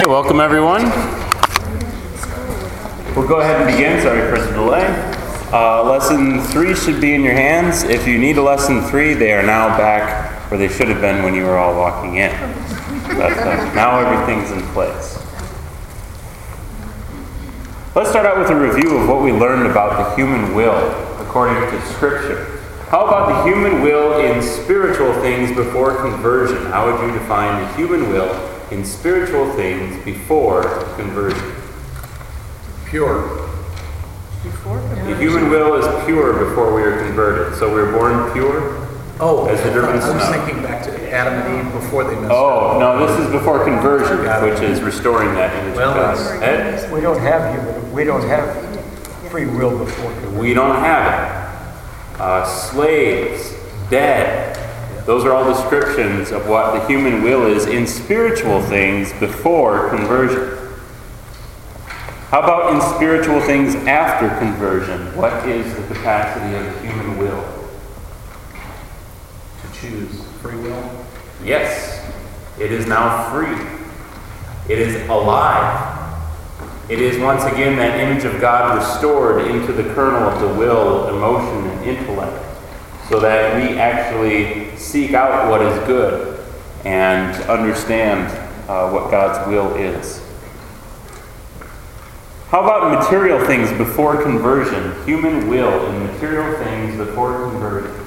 Hey, welcome everyone. We'll go ahead and begin. Sorry for the delay. Lesson 3 should be in your hands. If you need a lesson 3, they are now back where they should have been when you were all walking in. But now everything's in place. Let's start out with a review of what we learned about the human will according to Scripture. How about the human will in spiritual things before conversion? How would you define the human will in spiritual things before conversion? Pure. The human will is pure before we are converted. So we were born pure? Oh, as the driven I was snow. thinking back to Adam and Eve before they messed up. Oh, no, this is before conversion, which is restoring that image of God. Ed? We don't have free will before conversion. We don't have it. Slaves, dead. Those are all descriptions of what the human will is in spiritual things before conversion. How about in spiritual things after conversion? What is the capacity of the human will? To choose free will. Yes, it is now free. It is alive. It is once again that image of God restored into the kernel of the will, emotion, and intellect, so that we actually seek out what is good and understand what God's will is. How about material things before conversion? Human will in material things before conversion.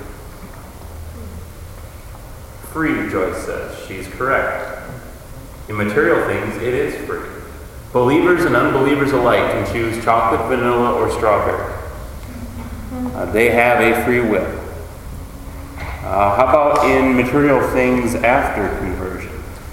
Free, Joyce says. She's correct. In material things, it is free. Believers and unbelievers alike can choose chocolate, vanilla, or strawberry. They have a free will. How about in material things after conversion?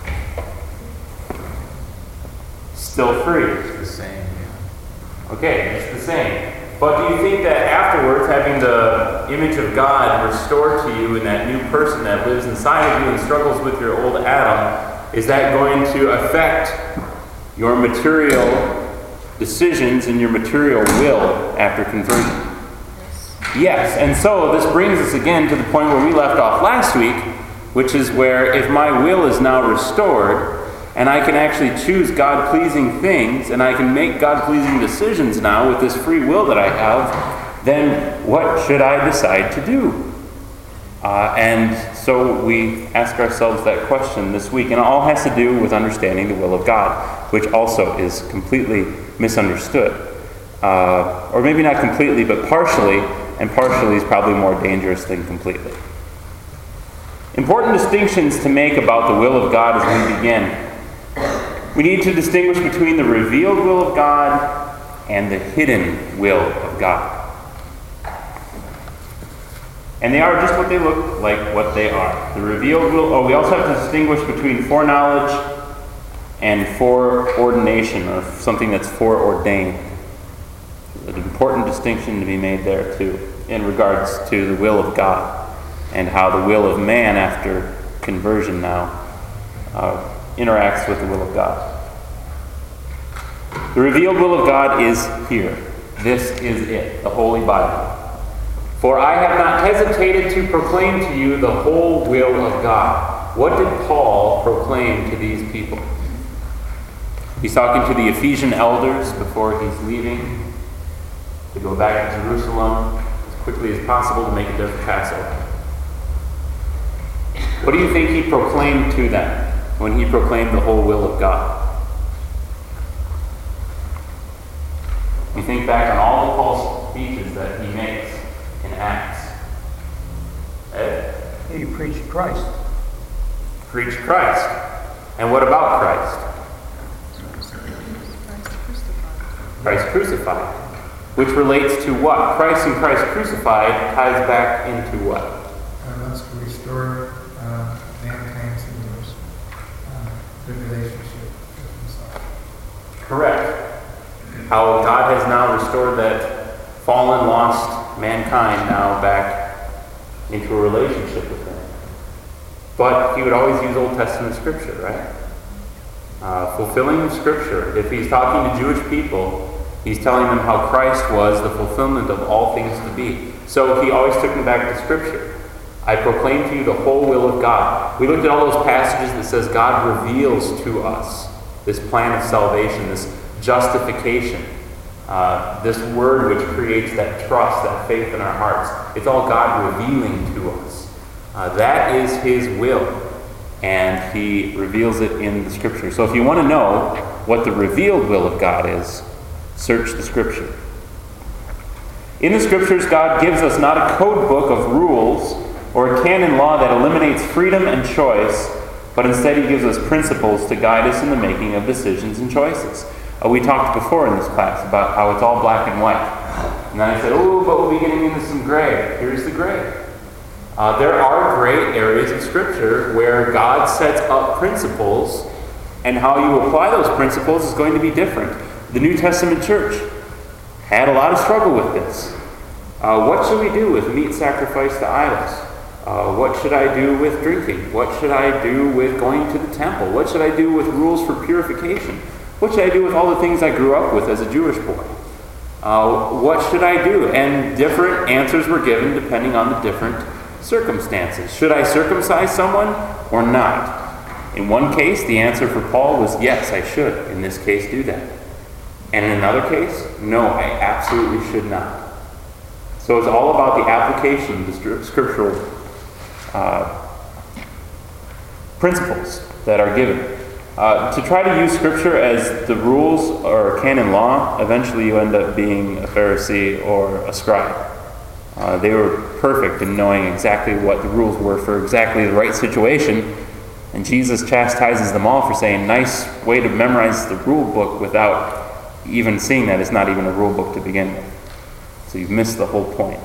Still free. It's the same. Okay, it's the same. But do you think that afterwards, having the image of God restored to you in that new person that lives inside of you and struggles with your old Adam, is that going to affect your material decisions and your material will after conversion? Yes, and so this brings us again to the point where we left off last week, which is where if my will is now restored, and I can actually choose God-pleasing things, and I can make God-pleasing decisions now with this free will that I have, then what should I decide to do? And so we ask ourselves that question this week, and it all has to do with understanding the will of God, which also is completely misunderstood. Or maybe not completely, but partially, and partially is probably more dangerous than completely. Important distinctions to make about the will of God as we begin. We need to distinguish between the revealed will of God and the hidden will of God. And they are just what they look like, what they are. The revealed will. We also have to distinguish between foreknowledge and foreordination, or something that's foreordained. An important distinction to be made there too, in regards to the will of God and how the will of man after conversion now interacts with the will of God. The revealed will of God is here. This is it, the Holy Bible. For I have not hesitated to proclaim to you the whole will of God. What did Paul proclaim to these people? He's talking to the Ephesian elders before he's leaving to go back to Jerusalem as quickly as possible to make it to the Passover. What do you think he proclaimed to them when he proclaimed the whole will of God? You think back on all the false speeches that he makes in Acts. Ed? He preached Christ. Preach Christ. And what about Christ? Christ crucified. Which relates to what? Christ and Christ crucified ties back into what? Wants to restore mankind's good relationship with himself. Correct. How God has now restored that fallen, lost mankind now back into a relationship with him. But he would always use Old Testament scripture, right? Fulfilling of scripture. If he's talking to Jewish people, he's telling them how Christ was the fulfillment of all things to be. So he always took them back to scripture. I proclaim to you the whole will of God. We looked at all those passages that says God reveals to us this plan of salvation, this justification, this word which creates that trust, that faith in our hearts. It's all God revealing to us. That is His will, and He reveals it in the Scripture. So if you want to know what the revealed will of God is, search the Scripture. In the Scriptures, God gives us not a code book of rules or a canon law that eliminates freedom and choice, but instead He gives us principles to guide us in the making of decisions and choices. We talked before in this class about how it's all black and white. And then I said, oh, but we'll be getting into some gray. Here's the gray. There are gray areas of Scripture where God sets up principles, and how you apply those principles is going to be different. The New Testament church had a lot of struggle with this. What should we do with meat sacrificed to idols? What should I do with drinking? What should I do with going to the temple? What should I do with rules for purification? What should I do with all the things I grew up with as a Jewish boy? What should I do? And different answers were given depending on the different circumstances. Should I circumcise someone or not? In one case, the answer for Paul was yes, I should. In this case, do that. And in another case, no, I absolutely should not. So it's all about the application of the scriptural principles that are given. To try to use Scripture as the rules or canon law, eventually you end up being a Pharisee or a scribe. They were perfect in knowing exactly what the rules were for exactly the right situation, and Jesus chastises them all for saying, nice way to memorize the rule book without even seeing that it's not even a rule book to begin with. So you've missed the whole point.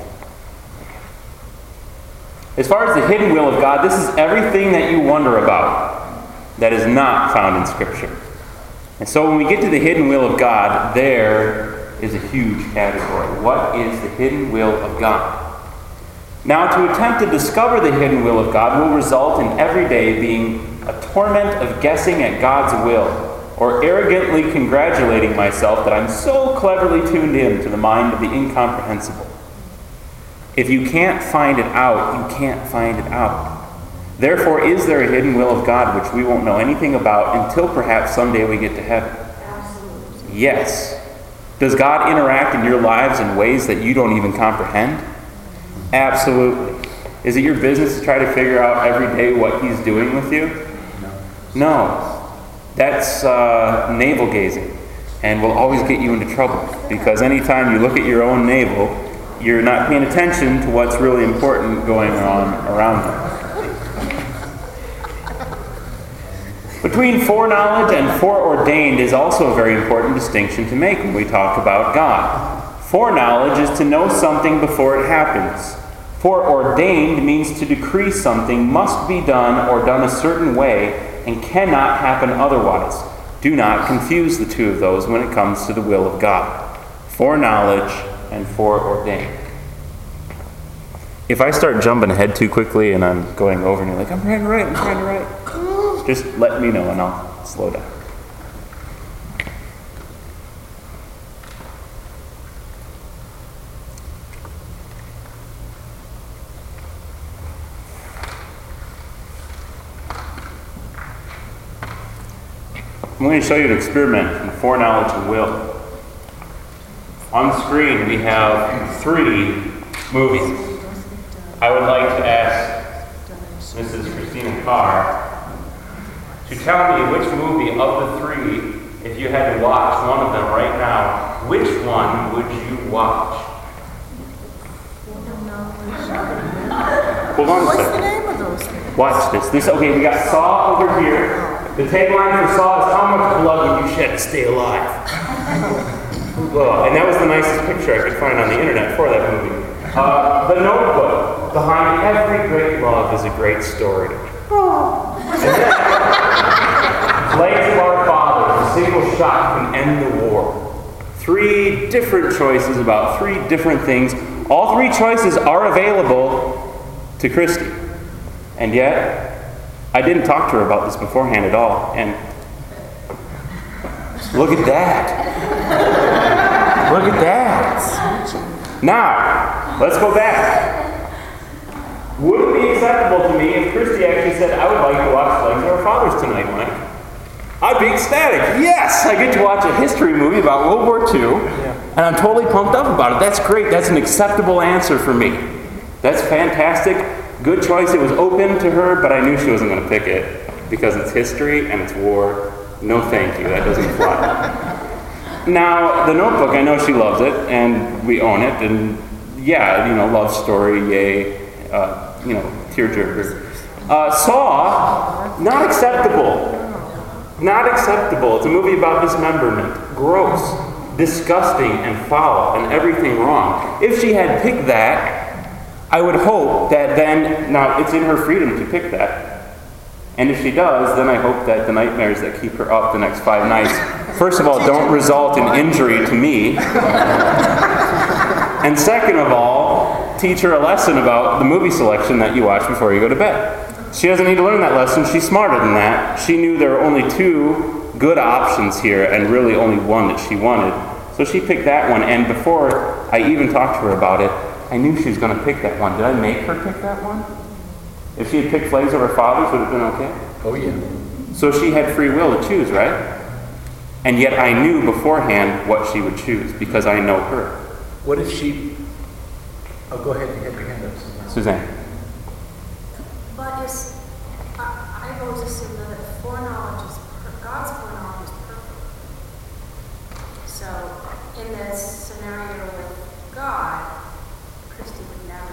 As far as the hidden will of God, this is everything that you wonder about that is not found in Scripture. And so when we get to the hidden will of God, there is a huge category. What is the hidden will of God? Now, to attempt to discover the hidden will of God will result in every day being a torment of guessing at God's will, or arrogantly congratulating myself that I'm so cleverly tuned in to the mind of the incomprehensible. If you can't find it out, you can't find it out. Therefore, is there a hidden will of God which we won't know anything about until perhaps someday we get to heaven? Absolutely. Yes. Does God interact in your lives in ways that you don't even comprehend? Absolutely. Is it your business to try to figure out every day what He's doing with you? No. That's navel gazing, and will always get you into trouble, because anytime you look at your own navel, you're not paying attention to what's really important going on around you. Between foreknowledge and foreordained is also a very important distinction to make when we talk about God. Foreknowledge is to know something before it happens. Foreordained means to decree something must be done or done a certain way and cannot happen otherwise. Do not confuse the two of those when it comes to the will of God. Foreknowledge and foreordained. If I start jumping ahead too quickly and I'm going over and you're like, I'm trying to write, just let me know and I'll slow down. I'm going to show you an experiment in foreknowledge and will. On the screen we have 3 movies. I would like to ask Mrs. Christina Carr to tell me which movie of the 3, if you had to watch one of them right now, which one would you watch? Hold on a What's second. the name of those things? Watch this. Okay, we got Saw over here. The tagline for Saw is how much blood would you shed to stay alive? Well, and that was the nicest picture I could find on the internet for that movie. The Notebook. Behind every great love is a great story. Flags of Our Fathers. A single shot can end the war. 3 different choices about 3 different things. All 3 choices are available to Christy. And yet, I didn't talk to her about this beforehand at all. And look at that. Look at that. Now, let's go back. Would it be acceptable to me if Christy actually said, I would like to watch Flags of Our Fathers tonight, Mike? I'd be ecstatic. Yes, I get to watch a history movie about World War II, and I'm totally pumped up about it. That's great. That's an acceptable answer for me. That's fantastic. Good choice. It was open to her, but I knew she wasn't going to pick it because it's history and it's war. No thank you. That doesn't fly. Now, The Notebook, I know she loves it, and we own it, and yeah, love story, yay, tearjerker. Saw, not acceptable. Not acceptable. It's a movie about dismemberment. Gross, disgusting, and foul, and everything wrong. If she had picked that, I would hope that then, now it's in her freedom to pick that. And if she does, then I hope that the nightmares that keep her up the next 5 nights, first of all, don't result in injury to me. And second of all, teach her a lesson about the movie selection that you watch before you go to bed. She doesn't need to learn that lesson. She's smarter than that. She knew there were only 2 good options here and really only one that she wanted. So she picked that one. And before I even talked to her about it, I knew she was going to pick that one. Did I make her pick that one? If she had picked Flags of Our Fathers, would it have been okay? Oh, yeah. So she had free will to choose, right? And yet I knew beforehand what she would choose because I know her. What if she... Oh, go ahead. You had your hand up. Suzanne. But I've always assumed that God's foreknowledge is perfect. So in this scenario with God, Christy would never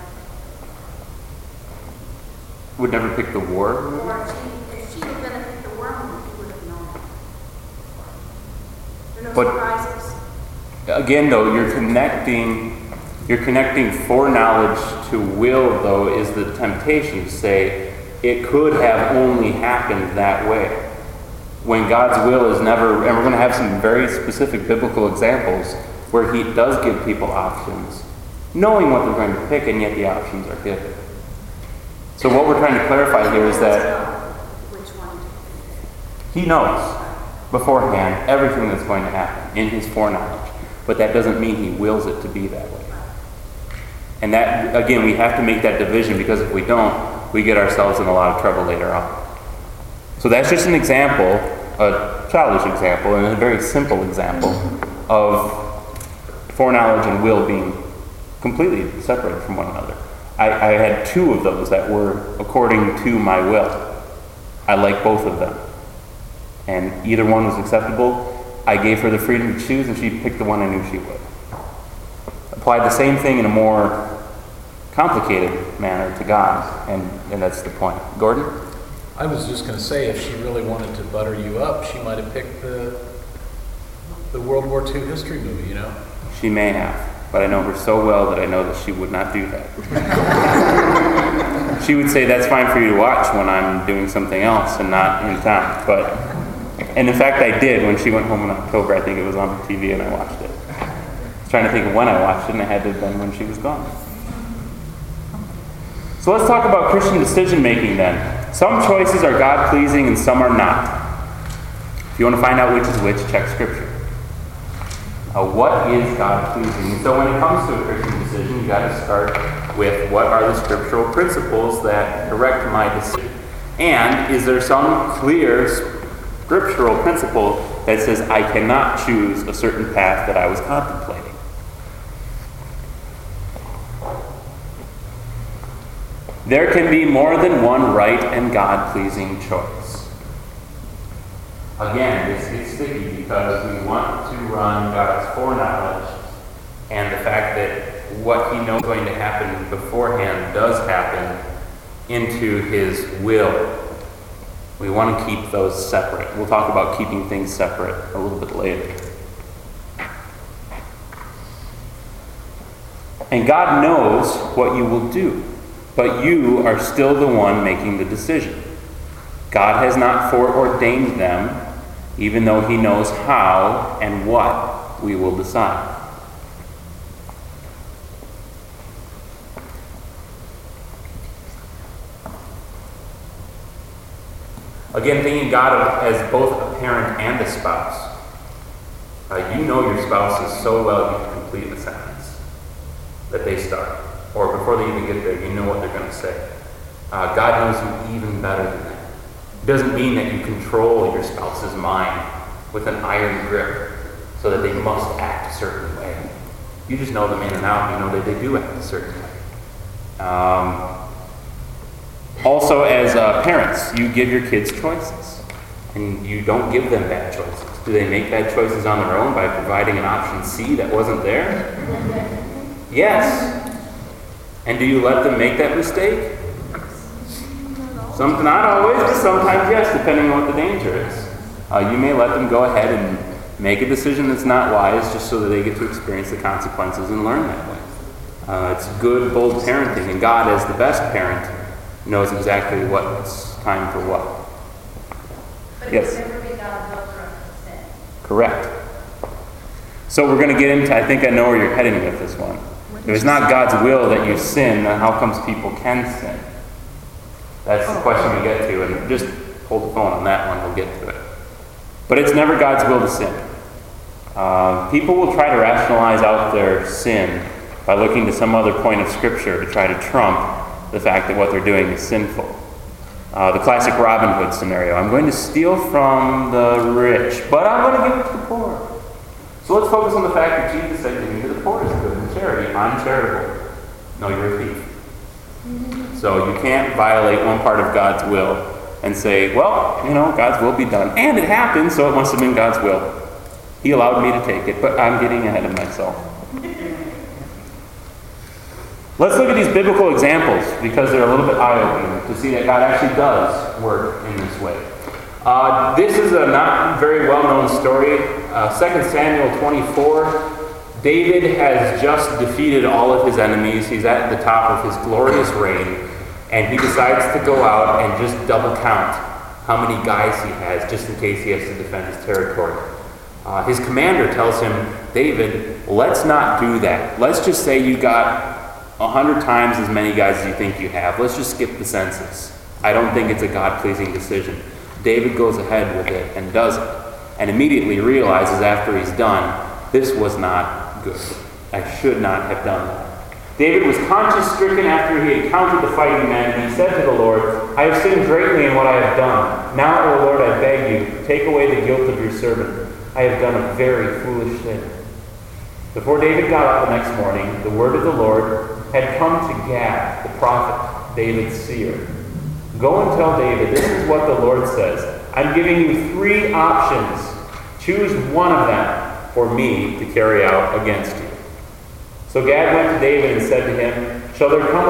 Would never pick the war? Or if she had been to pick the war movie, he would have known it. There are no But- surprises. Again, though, you're connecting foreknowledge to will, though, is the temptation to say it could have only happened that way. When God's will is never, and we're going to have some very specific biblical examples where He does give people options, knowing what they're going to pick, and yet the options are given. So what we're trying to clarify here is that Which one? He knows beforehand everything that's going to happen in His foreknowledge. But that doesn't mean He wills it to be that way. And that, again, we have to make that division because if we don't, we get ourselves in a lot of trouble later on. So that's just an example, a childish example, and a very simple example of foreknowledge and will being completely separated from one another. I had 2 of those that were according to my will. I like both of them. And either one was acceptable. I gave her the freedom to choose, and she picked the one I knew she would. Applied the same thing in a more complicated manner to God, and that's the point. Gordon? I was just going to say, if she really wanted to butter you up, she might have picked the World War II history movie, She may have, but I know her so well that I know that she would not do that. She would say, that's fine for you to watch when I'm doing something else and not in town. And in fact, I did. When she went home in October, I think it was on TV, and I watched it. I was trying to think of when I watched it, and it had to have been when she was gone. So let's talk about Christian decision-making then. Some choices are God-pleasing and some are not. If you want to find out which is which, check Scripture. What is God-pleasing? So when it comes to a Christian decision, you've got to start with what are the scriptural principles that direct my decision. And is there some clear scriptural principle that says I cannot choose a certain path that I was contemplating? There can be more than one right and God-pleasing choice. Again, this gets sticky because we want to run God's foreknowledge and the fact that what He knows is going to happen beforehand does happen into His will. We want to keep those separate. We'll talk about keeping things separate a little bit later. And God knows what you will do, but you are still the one making the decision. God has not foreordained them, even though He knows how and what we will decide. Again, thinking God as both a parent and a spouse. You know your spouses so well you can complete a sentence that they start. Or before they even get there, you know what they're going to say. God knows you even better than that. It doesn't mean that you control your spouse's mind with an iron grip so that they must act a certain way. You just know them in and out. You know that they do act a certain way. Also, as parents, you give your kids choices, and you don't give them bad choices. Do they make bad choices on their own by providing an option C that wasn't there? Yes. And do you let them make that mistake? Not always, but sometimes yes, depending on what the danger is. You may let them go ahead and make a decision that's not wise just so that they get to experience the consequences and learn that way. It's good, bold parenting, and God, as the best parent, knows exactly what's time for what. But Yes? it would never be God's will for us to sin. Correct. So we're going to get into, I think I know where you're heading with this one. If it's not God's will that you sin, then how comes people can sin? That's the question we get to, and just hold the phone on that one, we'll get to it. But it's never God's will to sin. People will try to rationalize out their sin by looking to some other point of Scripture to try to trump the fact that what they're doing is sinful. The classic Robin Hood scenario. I'm going to steal from the rich, but I'm going to give it to the poor. So let's focus on the fact that Jesus said giving to the poor is good and charity. I'm charitable. No, you're a thief. So you can't violate one part of God's will and say, well, God's will be done. And it happened, so it must have been God's will. He allowed me to take it, but I'm getting ahead of myself. Let's look at these biblical examples because they're a little bit eye-opening to see that God actually does work in this way. This is a not very well-known story. 2 Samuel 24. David has just defeated all of his enemies. He's at the top of his glorious reign. And he decides to go out and just double count how many guys he has, just in case he has to defend his territory. His commander tells him, David, let's not do that. Let's just say you got 100 times as many guys as you think you have. Let's just skip the census. I don't think it's a God-pleasing decision. David goes ahead with it and does it, and immediately realizes after he's done, this was not good. I should not have done that. David was conscience-stricken after he had counted the fighting men, and he said to the Lord, I have sinned greatly in what I have done. Now, O Lord, I beg you, take away the guilt of your servant. I have done a very foolish thing. Before David got up the next morning, the word of the Lord had come to Gad, the prophet, David's seer. Go and tell David, this is what the Lord says. I'm giving you 3 options. Choose one of them for me to carry out against you. So Gad went to David and said to him, Shall there come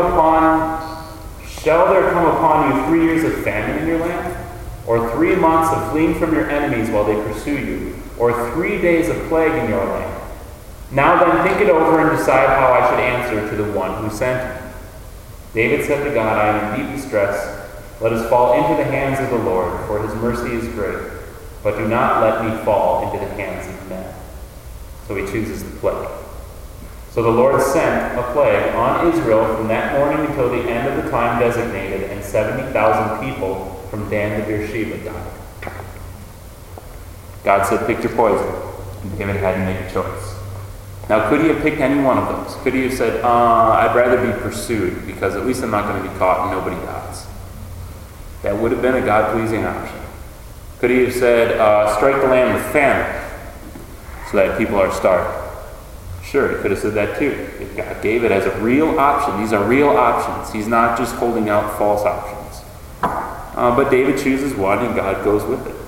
upon you 3 years of famine in your land? Or 3 months of fleeing from your enemies while they pursue you? Or 3 days of plague in your land? Now then, think it over and decide how I should answer to the one who sent me. David said to God, I am in deep distress. Let us fall into the hands of the Lord, for his mercy is great. But do not let me fall into the hands of men. So he chooses the plague. So the Lord sent a plague on Israel from that morning until the end of the time designated, and 70,000 people from Dan to Beersheba died. God said, pick your poison. And David had to make a choice. Now, could he have picked any one of those? Could he have said, I'd rather be pursued because at least I'm not going to be caught and nobody dies? That would have been a God-pleasing option. Could he have said, strike the land with famine so that people are starved? Sure, he could have said that too. If God gave it as a real option, these are real options. He's not just holding out false options. But David chooses one and God goes with it,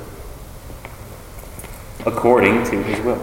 according to his will.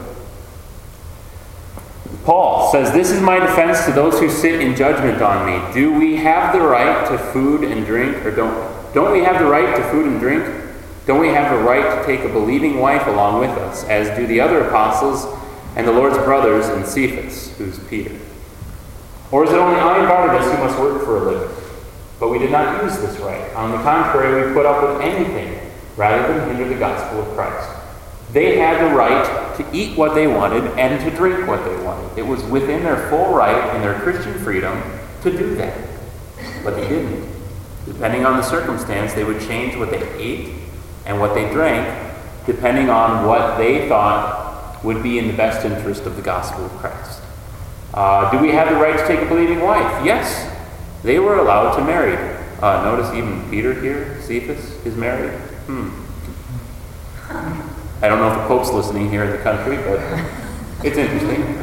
Paul says, this is my defense to those who sit in judgment on me. Do we have the right to food and drink, or don't we have the right to food and drink? Don't we have the right to take a believing wife along with us, as do the other apostles and the Lord's brothers and Cephas, who's Peter? Or is it only I and Barnabas who must work for a living? But we did not use this right. On the contrary, we put up with anything rather than hinder the gospel of Christ. They had the right to eat what they wanted and to drink what they wanted. It was within their full right and their Christian freedom to do that. But they didn't. Depending on the circumstance, they would change what they ate and what they drank, depending on what they thought would be in the best interest of the gospel of Christ. Do we have the right to take a believing wife? Yes. They were allowed to marry. Notice even Peter here, Cephas, is married. I don't know if the Pope's listening here in the country, but it's interesting.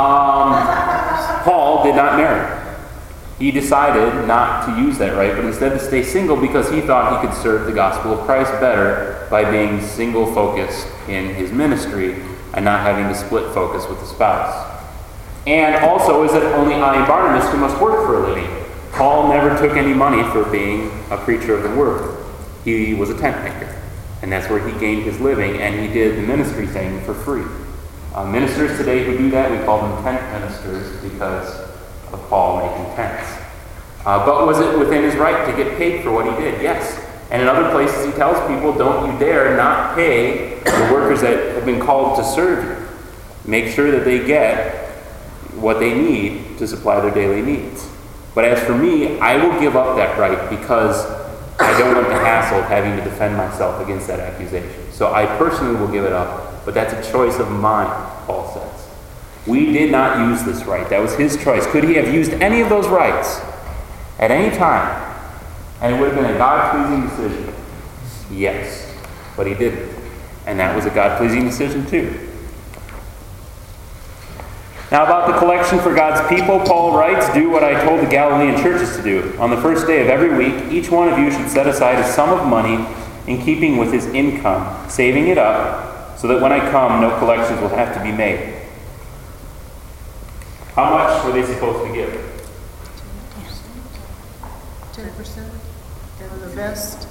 Paul did not marry. He decided not to use that right, but instead to stay single because he thought he could serve the gospel of Christ better by being single-focused in his ministry and not having to split focus with the spouse. And also is it only I and Barnabas who must work for a living. Paul never took any money for being a preacher of the word. He was a tent maker, and that's where he gained his living, and he did the ministry thing for free. Ministers today who do that, we call them tent ministers because of Paul making tents. But was it within his right to get paid for what he did? Yes. And in other places he tells people, don't you dare not pay the workers that have been called to serve you. Make sure that they get what they need to supply their daily needs. But as for me, I will give up that right because I don't want the hassle of having to defend myself against that accusation. So I personally will give it up, but that's a choice of mine, Paul says. We did not use this right. That was his choice. Could he have used any of those rights at any time? And it would have been a God-pleasing decision. Yes, but he didn't. And that was a God-pleasing decision too. Now about the collection for God's people, Paul writes, do what I told the Galilean churches to do. On the first day of every week, each one of you should set aside a sum of money in keeping with his income, saving it up, so that when I come, no collections will have to be made. How much were they supposed to give? 10%? They're the best.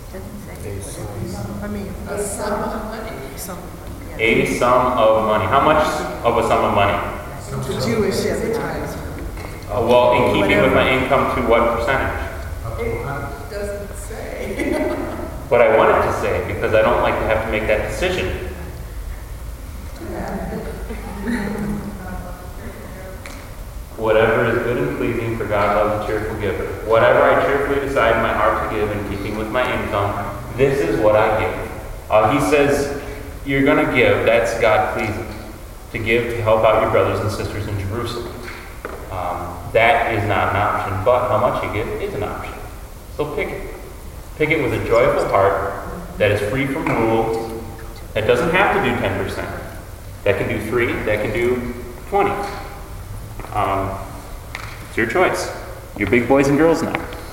I mean, A sum of money. some, yeah. A sum of money. How much of a sum of money? The Jewish at the time. Well, in keeping with my income to what percentage? It doesn't say. But I wanted to say, because I don't like to have to make that decision. Whatever is good and pleasing for God loves a cheerful giver. Whatever I cheerfully decide in my heart to give in keeping with my income, this is what I give. He says, you're going to give, that's God pleasing. To give to help out your brothers and sisters in Jerusalem. That is not an option, but how much you give is an option. So pick it. Pick it with a joyful heart that is free from rules, that doesn't have to do 10%. That can do 3, that can do 20. It's your choice. You're big boys and girls now.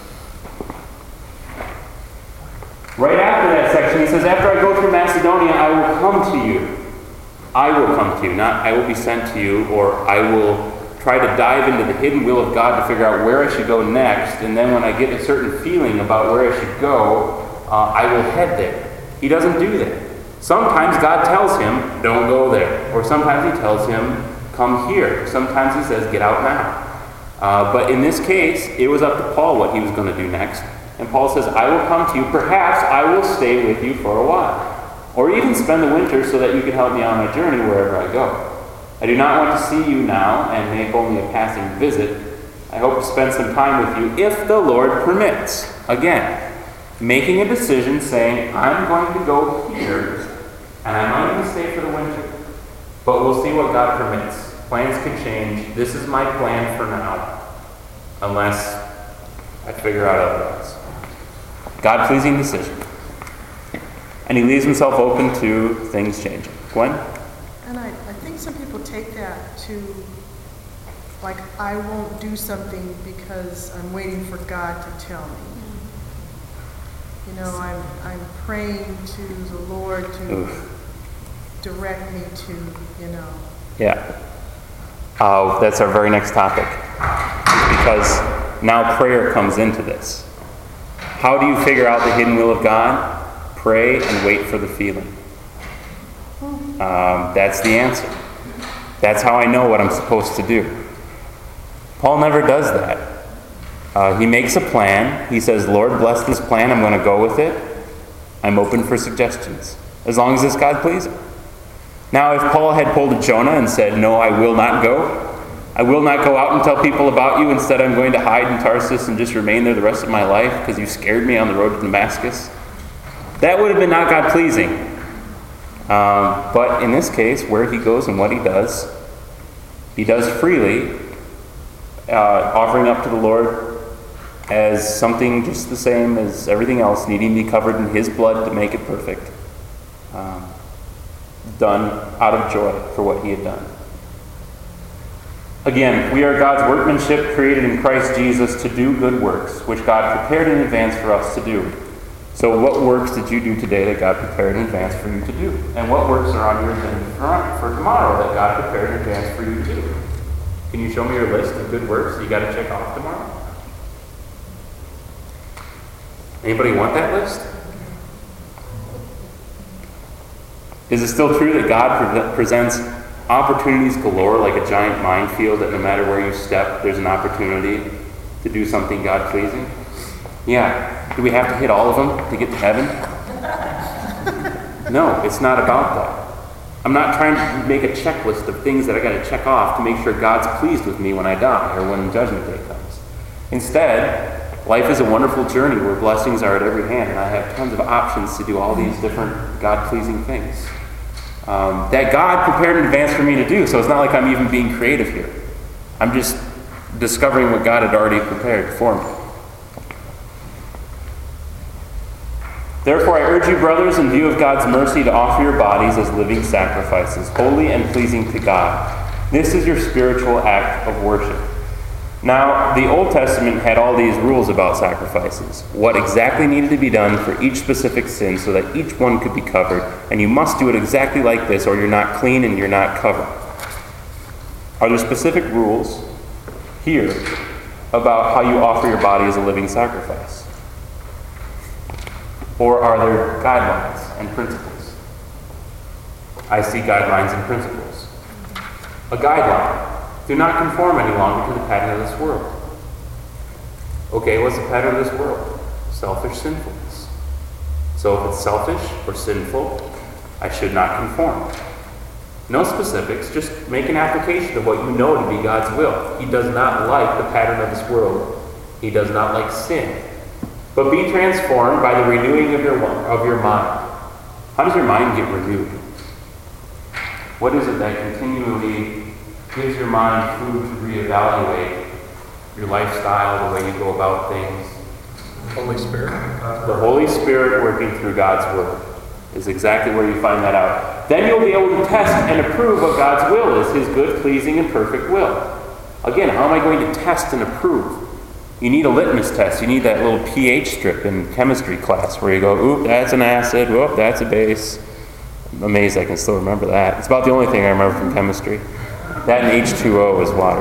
Right after that section, he says, after I go through Macedonia, I will come to you. I will come to you, not I will be sent to you, or I will try to dive into the hidden will of God to figure out where I should go next, and then when I get a certain feeling about where I should go, I will head there. He doesn't do that. Sometimes God tells him, don't go there. Or sometimes he tells him, come here. Sometimes he says, get out now. But in this case, it was up to Paul what he was going to do next. And Paul says, I will come to you. Perhaps I will stay with you for a while. Or even spend the winter so that you can help me on my journey wherever I go. I do not want to see you now and make only a passing visit. I hope to spend some time with you if the Lord permits. Again, making a decision saying, I'm going to go here and I might even stay for the winter. But we'll see what God permits. Plans can change. This is my plan for now. Unless I figure out otherwise. God-pleasing decision. And he leaves himself open to things changing. Gwen? And I think some people take that to, like, I won't do something because I'm waiting for God to tell me. You know, I'm praying to the Lord to direct me to, you know. Yeah. That's our very next topic. Because now prayer comes into this. How do you figure out the hidden will of God? Pray and wait for the feeling. That's the answer. That's how I know what I'm supposed to do. Paul never does that. He makes a plan. He says, Lord, bless this plan. I'm going to go with it. I'm open for suggestions. As long as it's God pleasing. Now, if Paul had pulled a Jonah and said, no, I will not go. I will not go out and tell people about you. Instead, I'm going to hide in Tarsus and just remain there the rest of my life because you scared me on the road to Damascus. That would have been not God-pleasing. But in this case, where he goes and what he does freely, offering up to the Lord as something just the same as everything else, needing to be covered in his blood to make it perfect, done out of joy for what he had done. Again, we are God's workmanship created in Christ Jesus to do good works, which God prepared in advance for us to do. So what works did you do today that God prepared in advance for you to do? And what works are on your agenda for tomorrow that God prepared in advance for you to do? Can you show me your list of good works you got to check off tomorrow? Anybody want that list? Is it still true that God presents opportunities galore like a giant minefield, that no matter where you step, there's an opportunity to do something God-pleasing? Yeah. Do we have to hit all of them to get to heaven? No, it's not about that. I'm not trying to make a checklist of things that I got to check off to make sure God's pleased with me when I die or when Judgment Day comes. Instead, life is a wonderful journey where blessings are at every hand, and I have tons of options to do all these different God-pleasing things that God prepared in advance for me to do. So it's not like I'm even being creative here. I'm just discovering what God had already prepared for me. Therefore, I urge you, brothers, in view of God's mercy, to offer your bodies as living sacrifices, holy and pleasing to God. This is your spiritual act of worship. Now, the Old Testament had all these rules about sacrifices, what exactly needed to be done for each specific sin so that each one could be covered, and you must do it exactly like this or you're not clean and you're not covered. Are there specific rules here about how you offer your body as a living sacrifice? Or are there guidelines and principles? I see guidelines and principles. A guideline. Do not conform any longer to the pattern of this world. Okay, what's the pattern of this world? Selfish sinfulness. So if it's selfish or sinful, I should not conform. No specifics, just make an application of what you know to be God's will. He does not like the pattern of this world. He does not like sin. But be transformed by the renewing of your mind. How does your mind get renewed? What is it that continually gives your mind food to reevaluate your lifestyle, the way you go about things? Holy Spirit. The Holy Spirit working through God's Word is exactly where you find that out. Then you'll be able to test and approve what God's will is, His good, pleasing, and perfect will. Again, how am I going to test and approve? You need a litmus test. You need that little pH strip in chemistry class where you go, oop, that's an acid, whoop, that's a base. I'm amazed I can still remember that. It's about the only thing I remember from chemistry. That and H2O is water.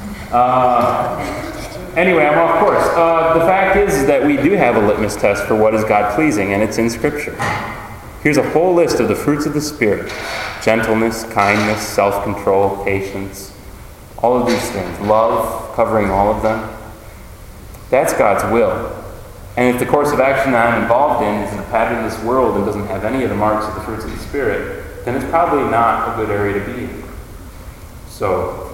Anyway, I'm off course. The fact is that we do have a litmus test for what is God-pleasing, and it's in Scripture. Here's a whole list of the fruits of the Spirit. Gentleness, kindness, self-control, patience, all of these things. Love, covering all of them. That's God's will. And if the course of action that I'm involved in is in a pattern of this world and doesn't have any of the marks of the fruits of the Spirit, then it's probably not a good area to be in. So,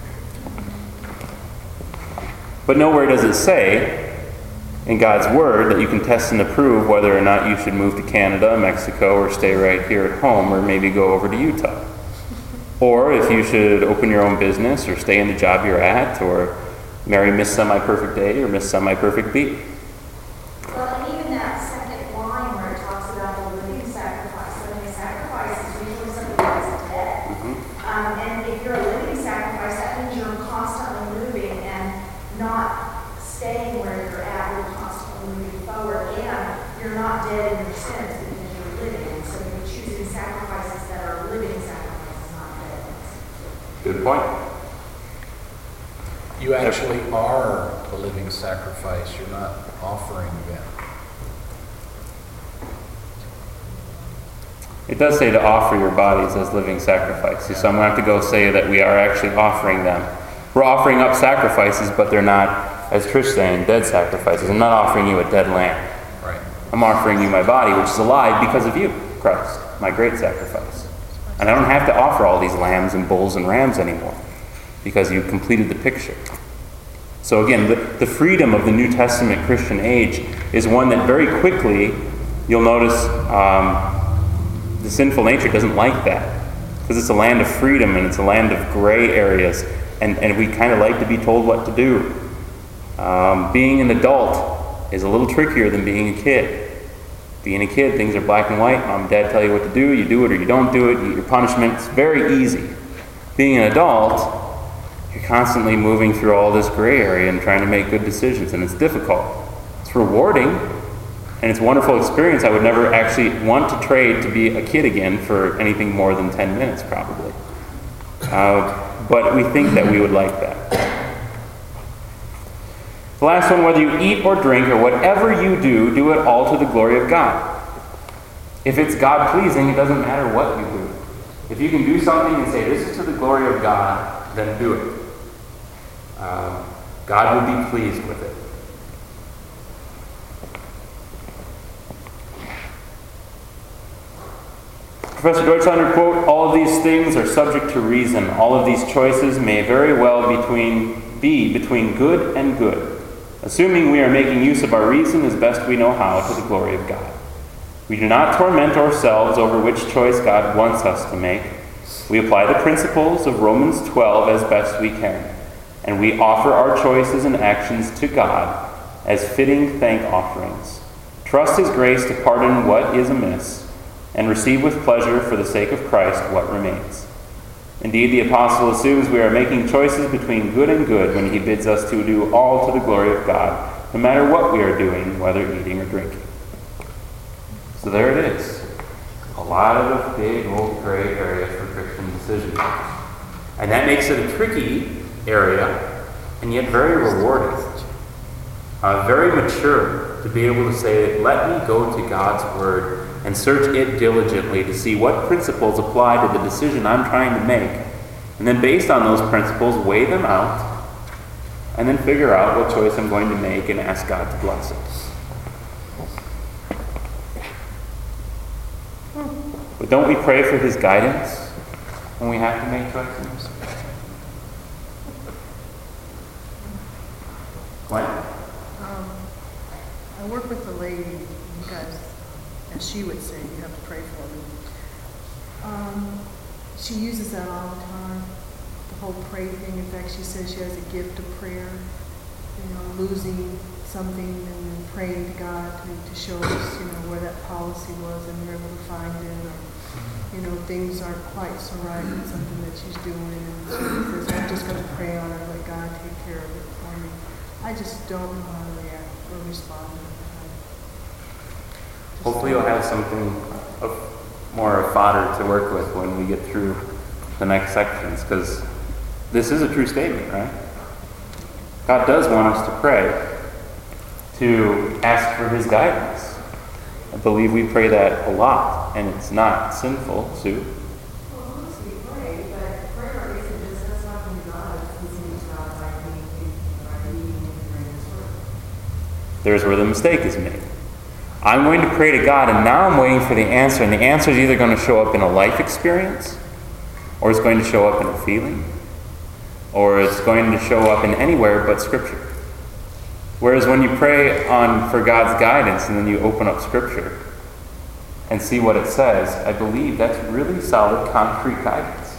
but nowhere does it say in God's Word that you can test and approve whether or not you should move to Canada, Mexico, or stay right here at home, or maybe go over to Utah. Or if you should open your own business, or stay in the job you're at, or marry Miss Semi-Perfect A or Miss Semi-Perfect B. Well, and even that second line where it talks about the living sacrifice. So living sacrifice is usually something that's dead. And if you're a living sacrifice, that means you're constantly moving and not staying where you're at. You're constantly moving forward, and you're not dead in your sins because you're living. And so you're choosing sacrifices that are living sacrifices, not dead ones. Good point. You actually are a living sacrifice. You're not offering them. It does say to offer your bodies as living sacrifices. So I'm going to have to go say that we are actually offering them. We're offering up sacrifices, but they're not, as Trish saying, dead sacrifices. I'm not offering you a dead lamb. Right. I'm offering you my body, which is alive because of you, Christ, my great sacrifice. And I don't have to offer all these lambs and bulls and rams anymore, because you completed the picture. So again, the freedom of the New Testament Christian age is one that very quickly, you'll notice the sinful nature doesn't like that, because it's a land of freedom and it's a land of gray areas, and we kind of like to be told what to do. Being an adult is a little trickier than being a kid. Being a kid, things are black and white. Mom and dad tell you what to do. You do it or you don't do it. You get your punishment. It's very easy. Being an adult, you're constantly moving through all this gray area and trying to make good decisions, and it's difficult. It's rewarding, and it's a wonderful experience. I would never actually want to trade to be a kid again for anything more than 10 minutes, probably. But we think that we would like that. The last one, whether you eat or drink or whatever you do, do it all to the glory of God. If it's God-pleasing, it doesn't matter what you do. If you can do something and say, this is to the glory of God, then do it. God will be pleased with it. Professor Deutschlander, quote, all of these things are subject to reason. All of these choices may very well be between good and good, assuming we are making use of our reason as best we know how to the glory of God. We do not torment ourselves over which choice God wants us to make. We apply the principles of Romans 12 as best we can, and we offer our choices and actions to God as fitting thank offerings. Trust His grace to pardon what is amiss, and receive with pleasure for the sake of Christ what remains. Indeed, the apostle assumes we are making choices between good and good when he bids us to do all to the glory of God, no matter what we are doing, whether eating or drinking. So there it is. A lot of the big old gray area for Christian decision making. And that makes it a tricky area, and yet very rewarding. Very mature to be able to say, let me go to God's Word and search it diligently to see what principles apply to the decision I'm trying to make. And then based on those principles, weigh them out, and then figure out what choice I'm going to make and ask God to bless it. But don't we pray for His guidance when we have to make choices? Glenn? I work with a lady, you guys, and she would say, you have to pray for me. She uses that all the time, the whole pray thing. In fact, she says she has a gift of prayer, losing something and then praying to God to show us, where that policy was, and we're able to find it, or, things aren't quite so right with something that she's doing, and she says, I'm just going to pray on it, let God take care of it for me. I just don't know how to react or respond to it. Hopefully you'll have something more of fodder to work with when we get through the next sections, because this is a true statement, right? God does want us to pray, to ask for His guidance. I believe we pray that a lot, and it's not sinful, Sue. Well, of course we pray, but prayer isn't just us talking to God, it's listening to God by reading and His Word. There's where the mistake is made. I'm going to pray to God, and now I'm waiting for the answer, and the answer is either going to show up in a life experience, or it's going to show up in a feeling, or it's going to show up in anywhere but Scripture. Whereas when you pray for God's guidance, and then you open up Scripture and see what it says, I believe that's really solid, concrete guidance.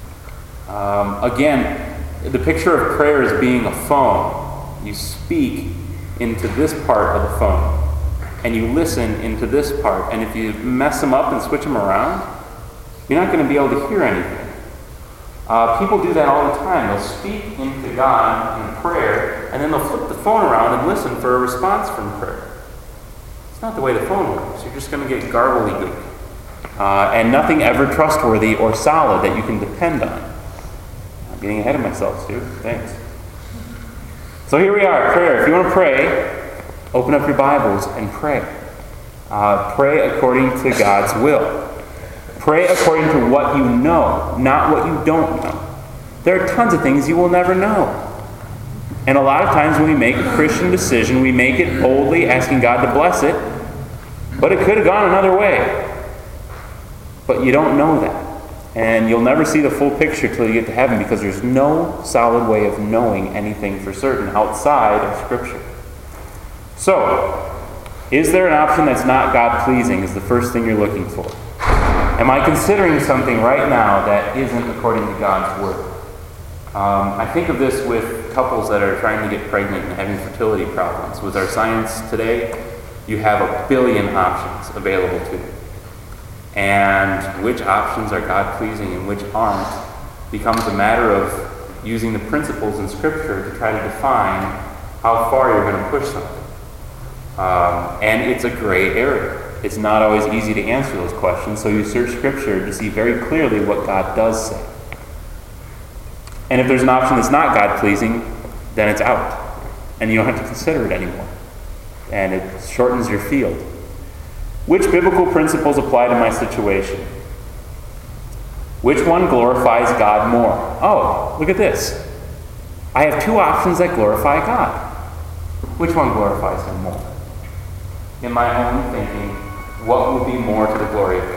Again, the picture of prayer is being a phone. You speak into this part of the phone, and you listen into this part. And if you mess them up and switch them around, you're not going to be able to hear anything. People do that all the time. They'll speak into God in prayer, and then they'll flip the phone around and listen for a response from prayer. It's not the way the phone works. You're just going to get garbledygook. And nothing ever trustworthy or solid that you can depend on. I'm getting ahead of myself, Stu. Thanks. So here we are, prayer. If you want to pray, open up your Bibles and pray. Pray according to God's will. Pray according to what you know, not what you don't know. There are tons of things you will never know. And a lot of times when we make a Christian decision, we make it boldly, asking God to bless it, but it could have gone another way. But you don't know that. And you'll never see the full picture till you get to heaven, because there's no solid way of knowing anything for certain outside of Scripture. So, is there an option that's not God-pleasing is the first thing you're looking for. Am I considering something right now that isn't according to God's Word? I think of this with couples that are trying to get pregnant and having fertility problems. With our science today, you have a billion options available to you. And which options are God-pleasing and which aren't becomes a matter of using the principles in Scripture to try to define how far you're going to push something. And it's a gray area. It's not always easy to answer those questions, so you search Scripture to see very clearly what God does say. And if there's an option that's not God-pleasing, then it's out. And you don't have to consider it anymore. And it shortens your field. Which biblical principles apply to my situation? Which one glorifies God more? Oh, look at this. I have two options that glorify God. Which one glorifies Him more? In my own thinking, what would be more to the glory of God?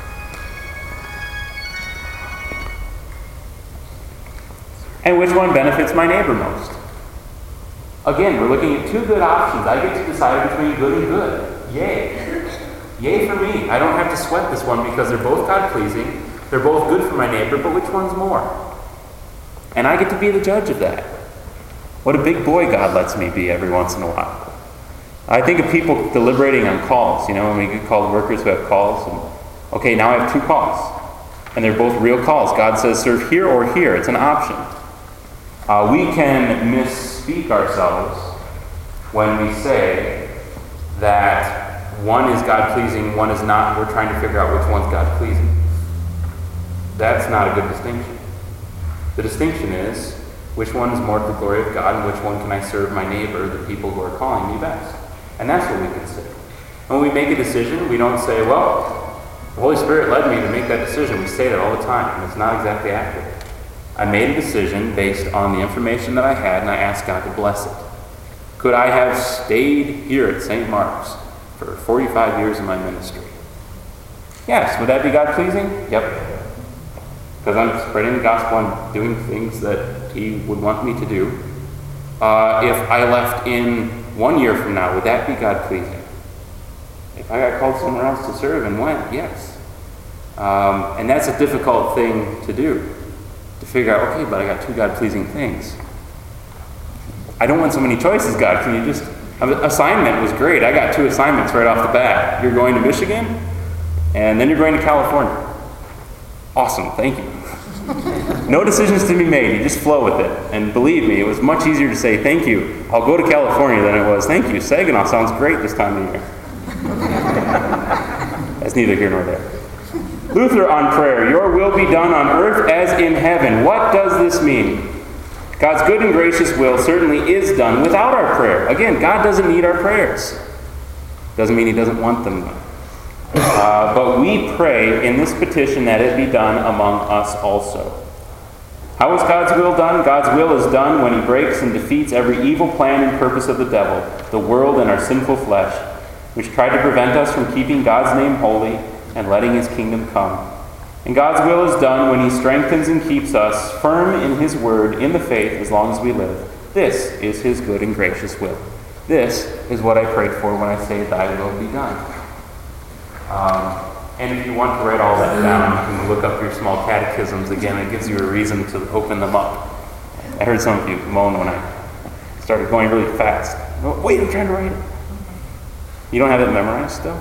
And which one benefits my neighbor most? Again, we're looking at two good options. I get to decide between good and good. Yay. Yay for me. I don't have to sweat this one because they're both God-pleasing. They're both good for my neighbor, but which one's more? And I get to be the judge of that. What a big boy God lets me be every once in a while. I think of people deliberating on calls. You know, when we get called workers who have calls. And, okay, now I have two calls. And they're both real calls. God says serve here or here. It's an option. We can misspeak ourselves when we say that one is God-pleasing, one is not. We're trying to figure out which one's God-pleasing. That's not a good distinction. The distinction is, which one is more to the glory of God, and which one can I serve my neighbor, the people who are calling me best? And that's what we consider. When we make a decision, we don't say, well, the Holy Spirit led me to make that decision. We say that all the time, and it's not exactly accurate. I made a decision based on the information that I had, and I asked God to bless it. Could I have stayed here at St. Mark's for 45 years in my ministry? Yes. Would that be God-pleasing? Yep. Because I'm spreading the gospel and doing things that He would want me to do. If I left in 1 year from now, would that be God-pleasing? If I got called somewhere else to serve and went, yes. And that's a difficult thing to do. To figure out, okay, but I got two God-pleasing things. I don't want so many choices, God. Can you just... Assignment was great. I got two assignments right off the bat. You're going to Michigan, and then you're going to California. Awesome, thank you. No decisions to be made. You just flow with it. And believe me, it was much easier to say, thank you, I'll go to California, than it was, thank you, Saginaw sounds great this time of year. That's neither here nor there. Luther on prayer, your will be done on earth as in heaven. What does this mean? God's good and gracious will certainly is done without our prayer. Again, God doesn't need our prayers. Doesn't mean He doesn't want them. But we pray in this petition that it be done among us also. How is God's will done? God's will is done when He breaks and defeats every evil plan and purpose of the devil, the world, and our sinful flesh, which tried to prevent us from keeping God's name holy and letting His kingdom come. And God's will is done when He strengthens and keeps us firm in His word, in the faith, as long as we live. This is His good and gracious will. This is what I prayed for when I say, Thy will be done. And if you want to write all that down, you can look up your small catechisms again. It gives you a reason to open them up. I heard some of you moan when I started going really fast. Oh, wait, I'm trying to write it. You don't have it memorized still?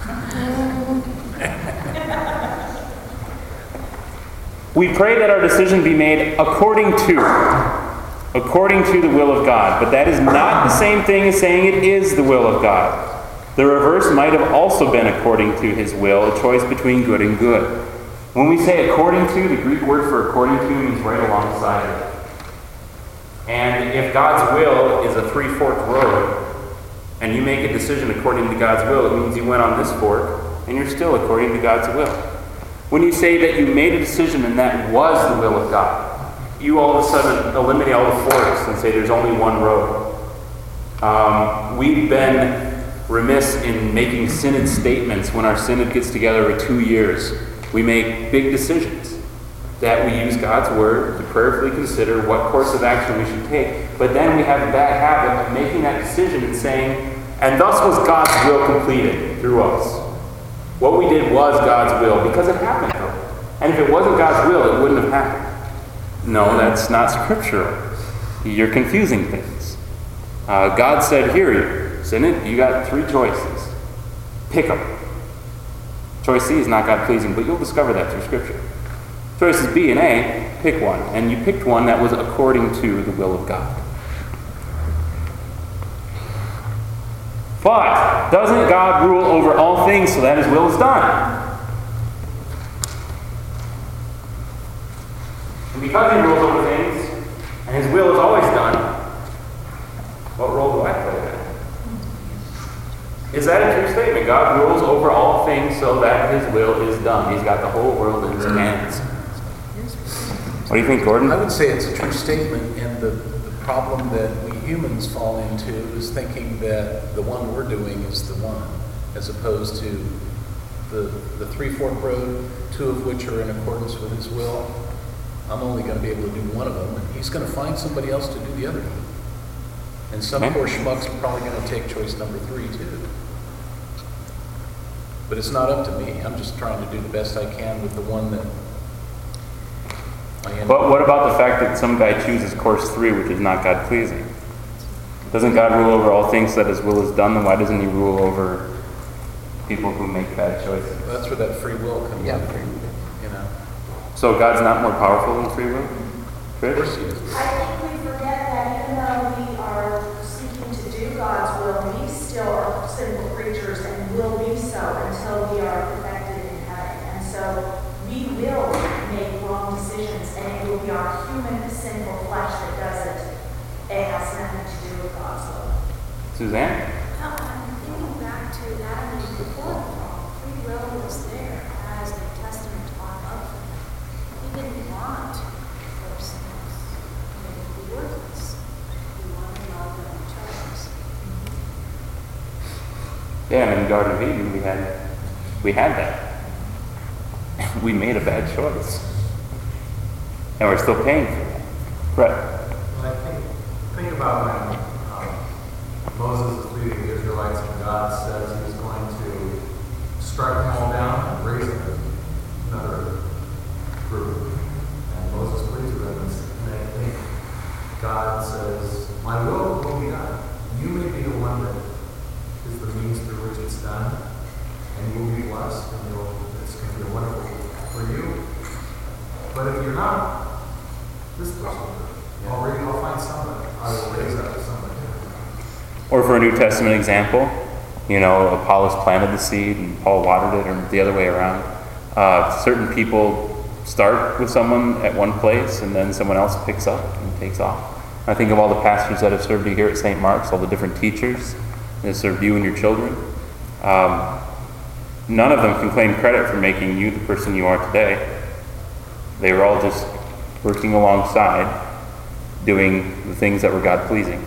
We pray that our decision be made according to the will of God. But that is not the same thing as saying it is the will of God. The reverse might have also been according to His will, a choice between good and good. When we say according to, the Greek word for according to means right alongside of it. And if God's will is a three-forked road, and you make a decision according to God's will, it means you went on this fork, and you're still according to God's will. When you say that you made a decision and that was the will of God, you all of a sudden eliminate all the forks and say there's only one road. We've been remiss in making synod statements when our synod gets together every 2 years. We make big decisions that we use God's word to prayerfully consider what course of action we should take. But then we have a bad habit of making that decision and saying, and thus was God's will completed through us. What we did was God's will because it happened. And if it wasn't God's will, it wouldn't have happened. No, that's not scriptural. You're confusing things. God said, here, Synod, you got 3 choices. Pick them. Choice C is not God-pleasing, but you'll discover that through Scripture. Choices B and A, pick one. And you picked one that was according to the will of God. But doesn't God rule over all things so that His will is done? And because He rules over things, and His will is always done, what role do I play then? Is that a true statement? God rules over all things so that His will is done. He's got the whole world in His hands. What do you think, Gordon? I would say it's a true statement, and the problem that we humans fall into is thinking that the one we're doing is the one, as opposed to the three-fork road, 2 of which are in accordance with His will. I'm only going to be able to do one of them, and He's going to find somebody else to do the other one. And some poor schmuck's probably going to take choice number 3 too. But it's not up to me. I'm just trying to do the best I can with the one that I am. But what about the fact that some guy chooses course 3, which is not God-pleasing? Doesn't God rule over all things so that His will is done? Then why doesn't He rule over people who make bad choices? That's where that free will comes in. You know. So God's not more powerful than free will? Of course He is. I think we forget that even though we are seeking to do God's will, we still are sinful creatures and will be so until we are perfected in heaven. And so we will make wrong decisions, and it will be our human sinful flesh that does it. It has nothing to do with God's will. Suzanne? I'm thinking back to Adam and Eve before the fall. Free will was there as the Testament taught of him. He didn't want those things to be worthless. He wanted love and chose. Yeah, and in the Garden of Eden we had that. We made a bad choice. And we're still paying for that. Right. Well, I think about when Moses is leading the Israelites and God says He was going to strike them all down and raise them another group. And Moses pleads with them, and I think God says, my will be done. You may be the one that is the means through which it's done, and you will be blessed, and it's going to be wonderful for you. But if you're not, this person, I'll find someone. I will raise up to somebody. Or for a New Testament example, Apollos planted the seed and Paul watered it, or the other way around. Certain people start with someone at one place and then someone else picks up and takes off. I think of all the pastors that have served you here at St. Mark's, all the different teachers that have served you and your children. None of them can claim credit for making you the person you are today. They were all just working alongside, doing the things that were God-pleasing.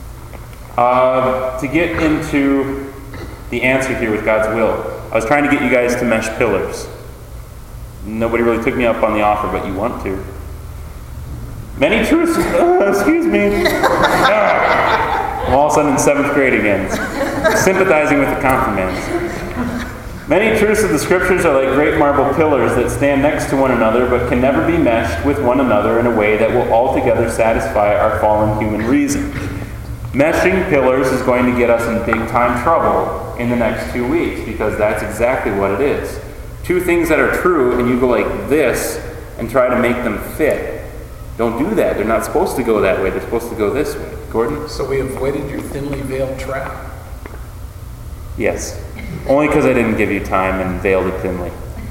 To get into the answer here with God's will, I was trying to get you guys to mesh pillars. Nobody really took me up on the offer, but you want to. Many truths, excuse me. I'm all of a sudden in 7th grade again, sympathizing with the confirmands. Many truths of the Scriptures are like great marble pillars that stand next to one another but can never be meshed with one another in a way that will altogether satisfy our fallen human reason. Meshing pillars is going to get us in big-time trouble in the next 2 weeks because that's exactly what it is. 2 things that are true and you go like this and try to make them fit. Don't do that. They're not supposed to go that way. They're supposed to go this way. Gordon? So we avoided your thinly veiled trap. Yes. Only because I didn't give you time and veiled it thinly.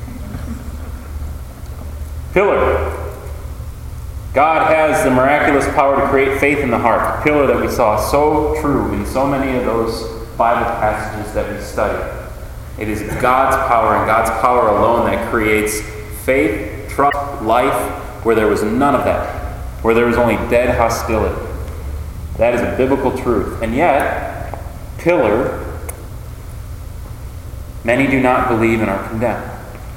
Pillar. God has the miraculous power to create faith in the heart. A pillar that we saw so true in so many of those Bible passages that we studied. It is God's power and God's power alone that creates faith, trust, life, where there was none of that. Where there was only dead hostility. That is a biblical truth. And yet, pillar, many do not believe and are condemned.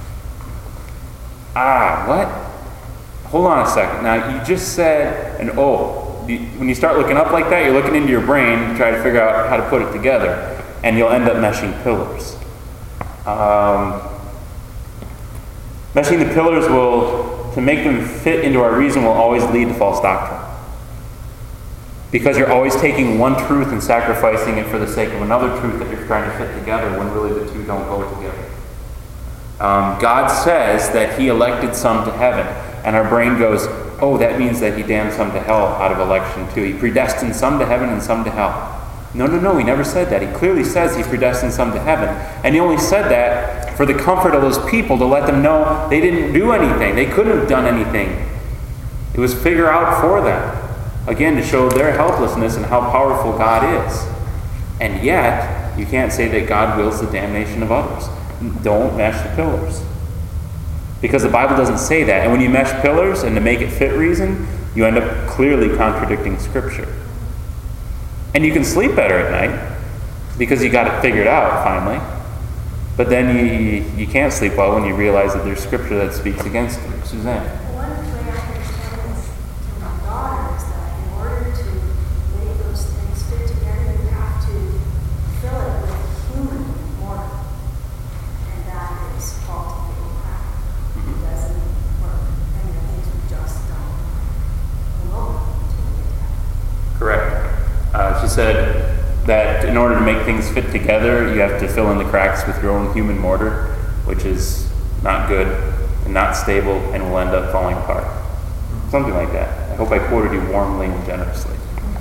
What? Hold on a second. Now, you just said when you start looking up like that, you're looking into your brain to try to figure out how to put it together, and you'll end up meshing pillars. Meshing the pillars will to make them fit into our reason will always lead to false doctrine. Because you're always taking one truth and sacrificing it for the sake of another truth that you're trying to fit together when really the two don't go together. God says that he elected some to heaven, and our brain goes, oh, that means that he damned some to hell out of election too. He predestined some to heaven and some to hell. No, he never said that. He clearly says he predestined some to heaven. And he only said that for the comfort of those people, to let them know they didn't do anything. They couldn't have done anything. It was figured out for them. Again, to show their helplessness and how powerful God is. And yet, you can't say that God wills the damnation of others. Don't mesh the pillars. Because the Bible doesn't say that. And when you mesh pillars and to make it fit reason, you end up clearly contradicting Scripture. And you can sleep better at night because you got it figured out finally. But then you can't sleep well when you realize that there's Scripture that speaks against it. Suzanne. One way I understand this to my daughter is that in order to make those things fit together, you have to fill it with human mortar. And that is faulty and crap. It doesn't work. And the things we just don't promote until we get that. Correct. She said that in order to make things fit together, you have to fill in the cracks with your own human mortar, which is not good and not stable and will end up falling apart. Something like that. I hope I quoted you warmly and generously.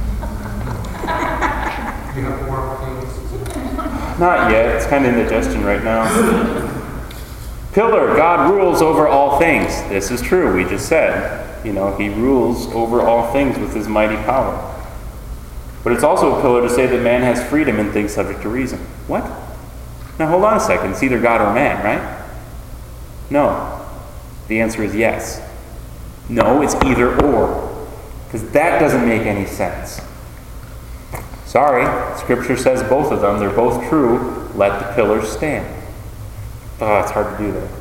Do you have warm feelings? Not yet. It's kind of indigestion right now. Pillar. God rules over all things. This is true. We just said, he rules over all things with his mighty power. But it's also a pillar to say that man has freedom in things subject to reason. What? Now hold on a second. It's either God or man, right? No. The answer is yes. No, it's either or. Because that doesn't make any sense. Sorry, Scripture says both of them. They're both true. Let the pillars stand. Oh, it's hard to do that.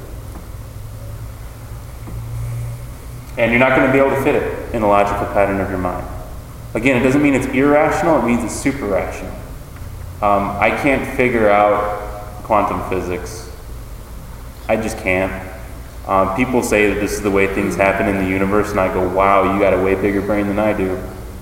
And you're not going to be able to fit it in the logical pattern of your mind. Again, it doesn't mean it's irrational, it means it's super rational. I can't figure out quantum physics. I just can't. People say that this is the way things happen in the universe, and I go, wow, you got a way bigger brain than I do.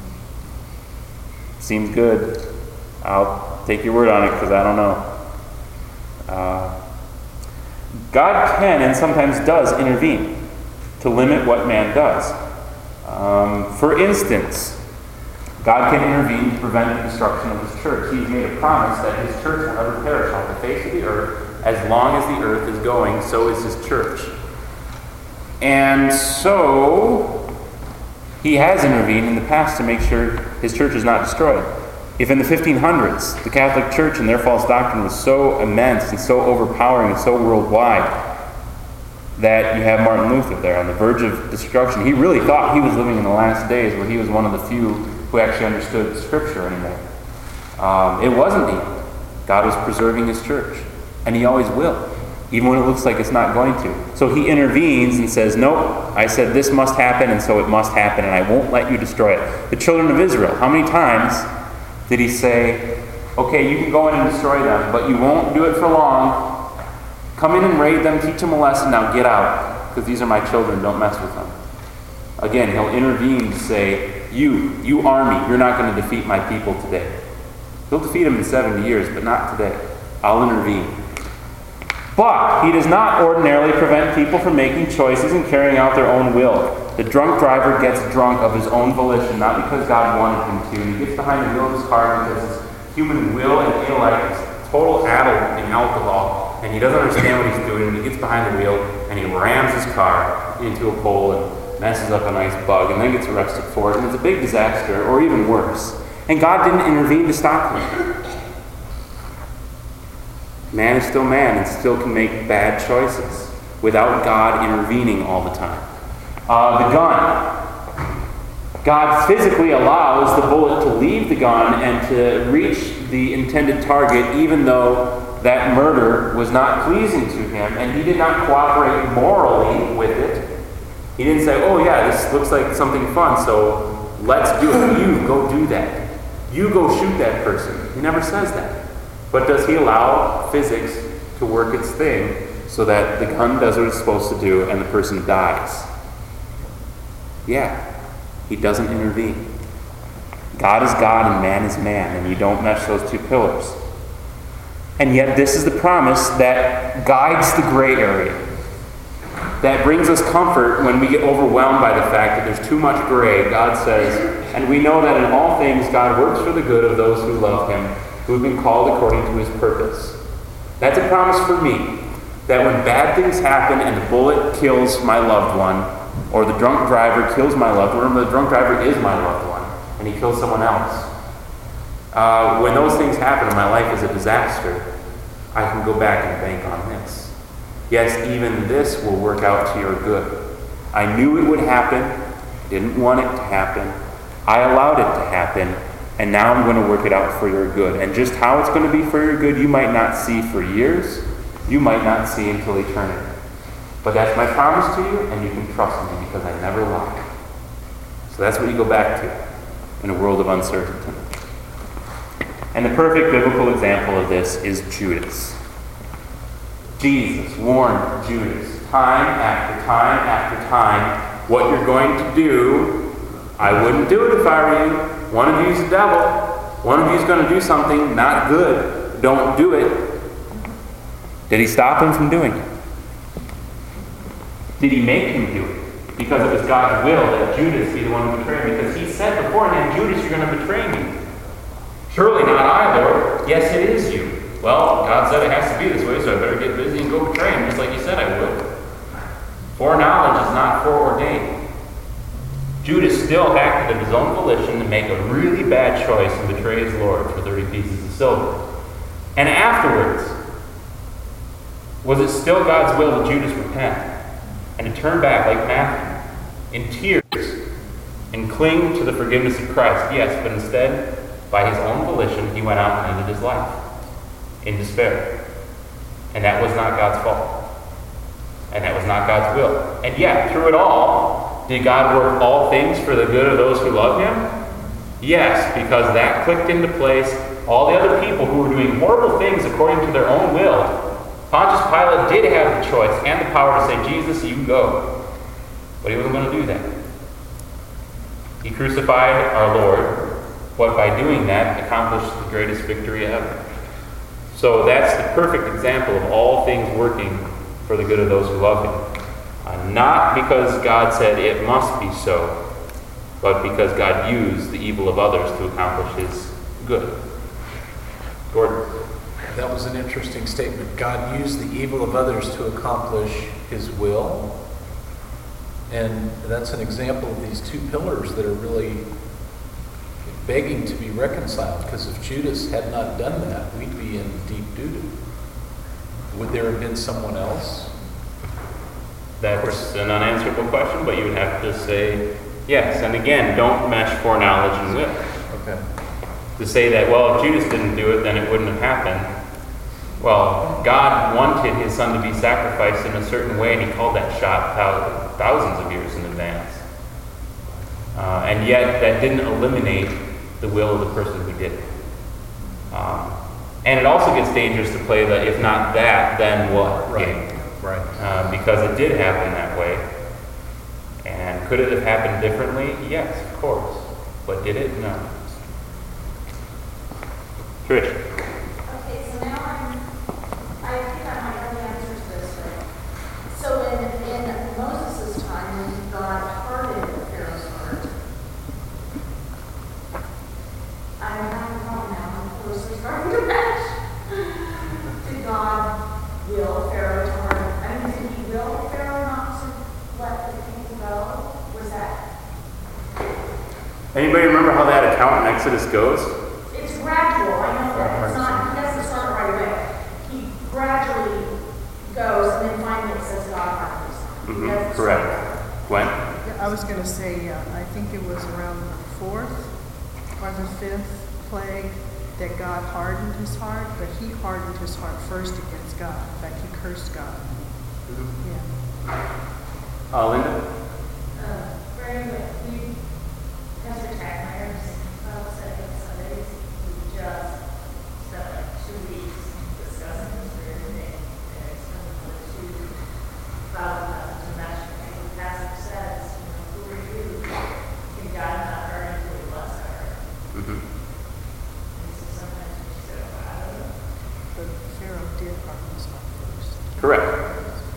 Seems good. I'll take your word on it because I don't know. God can and sometimes does intervene to limit what man does. For instance, God can intervene to prevent the destruction of his church. He's made a promise that his church will never perish on the face of the earth. As long as the earth is going, so is his church. And so, he has intervened in the past to make sure his church is not destroyed. If in the 1500s, the Catholic Church and their false doctrine was so immense and so overpowering and so worldwide that you have Martin Luther there on the verge of destruction. He really thought he was living in the last days where he was one of the few who actually understood Scripture anymore. It wasn't the end. God was preserving his church. And he always will, even when it looks like it's not going to. So he intervenes and says, nope, I said this must happen, and so it must happen, and I won't let you destroy it. The children of Israel, how many times did he say, okay, you can go in and destroy them, but you won't do it for long. Come in and raid them, teach them a lesson, now get out, because these are my children, don't mess with them. Again, he'll intervene to say, you army, you're not going to defeat my people today. He'll defeat them in 70 years, but not today. I'll intervene. But he does not ordinarily prevent people from making choices and carrying out their own will. The drunk driver gets drunk of his own volition, not because God wanted him to. And he gets behind the wheel of his car because his human will and intellect is total addled in alcohol, and he doesn't understand what he's doing. And he gets behind the wheel and he rams his car into a pole and messes up a nice bug, and then gets arrested for it, and it's a big disaster, or even worse. And God didn't intervene to stop him. Man is still man and still can make bad choices without God intervening all the time. The gun. God physically allows the bullet to leave the gun and to reach the intended target, even though that murder was not pleasing to him, and he did not cooperate morally with it. He didn't say, oh yeah, this looks like something fun, so let's do it. You go do that. You go shoot that person. He never says that. But does he allow physics to work its thing so that the gun does what it's supposed to do and the person dies? Yeah, he doesn't intervene. God is God and man is man, and you don't mesh those two pillars. And yet this is the promise that guides the gray area, that brings us comfort when we get overwhelmed by the fact that there's too much gray. God says, and we know that in all things God works for the good of those who love him, who have been called according to his purpose. That's a promise for me, that when bad things happen and the bullet kills my loved one, or the drunk driver kills my loved one, or the drunk driver is my loved one, and he kills someone else. When those things happen and my life is a disaster, I can go back and bank on this. Yes, even this will work out to your good. I knew it would happen, didn't want it to happen. I allowed it to happen, and now I'm going to work it out for your good. And just how it's going to be for your good, you might not see for years. You might not see until eternity. But that's my promise to you, and you can trust me because I never lie. So that's what you go back to in a world of uncertainty. And the perfect biblical example of this is Judas. Jesus warned Judas time after time after time, what you're going to do, I wouldn't do it if I were you. One of you's the devil. One of you's going to do something not good. Don't do it. Did he stop him from doing it? Did he make him do it? Because it was God's will that Judas be the one to betray him. Because he said beforehand, Judas, you're going to betray me. Surely not I, Lord. Yes, it is you. Well, God said it has to be this way, so I better get busy and go betray him, just like you said I would. Foreknowledge is not foreordained. Judas still acted of his own volition to make a really bad choice and betray his Lord for 30 pieces of silver. And afterwards, was it still God's will that Judas repent and to turn back like Matthew in tears and cling to the forgiveness of Christ? Yes, but instead, by his own volition, he went out and ended his life in despair. And that was not God's fault. And that was not God's will. And yet, through it all, did God work all things for the good of those who love him? Yes, because that clicked into place all the other people who were doing horrible things according to their own will. Pontius Pilate did have the choice and the power to say, Jesus, you go. But he wasn't going to do that. He crucified our Lord, but by doing that, accomplished the greatest victory ever. So that's the perfect example of all things working for the good of those who love him. Not because God said it must be so, but because God used the evil of others to accomplish his good. Gordon. That was an interesting statement. God used the evil of others to accomplish his will. And that's an example of these two pillars that are really begging to be reconciled. Because if Judas had not done that, we'd be in deep doo-doo. Would there have been someone else? That's an unanswerable question, but you would have to say yes. And again, don't mesh foreknowledge and will. Okay. To say that, well, if Judas didn't do it, then it wouldn't have happened. Well, God wanted his son to be sacrificed in a certain way, and he called that shot thousands of years in advance. And yet, that didn't eliminate the will of the person who did it. And it also gets dangerous to play the, if not that, then what? Right. Right. Because it did happen that way. And could it have happened differently? Yes, of course. But did it? No. Trish. Okay, so now I think I might know the answer to this, right? So in Moses' time, when God hardened Pharaoh's heart, I'm having a problem now, I'm closely starting to match. Did God will Pharaoh to harden? I mean, did he will Pharaoh not to let the king go? Was that? Anybody remember how that account in Exodus goes? It's gradual, I know that. It's not, he doesn't start right away. He gradually goes, and then finally it says God hardens. Mm-hmm. Correct. Gwen? Yeah, I was going to say, I think it was around the 4th or the 5th plague that God hardened his heart, but he hardened his heart first against God. In fact, he cursed God. Yeah. Linda? Very good. Pastor Tackmeyer's Bible study on Sundays, we just spent like 2 weeks discussing this very thing. And it's kind of the two Bible passages matching. And the passage says, who are you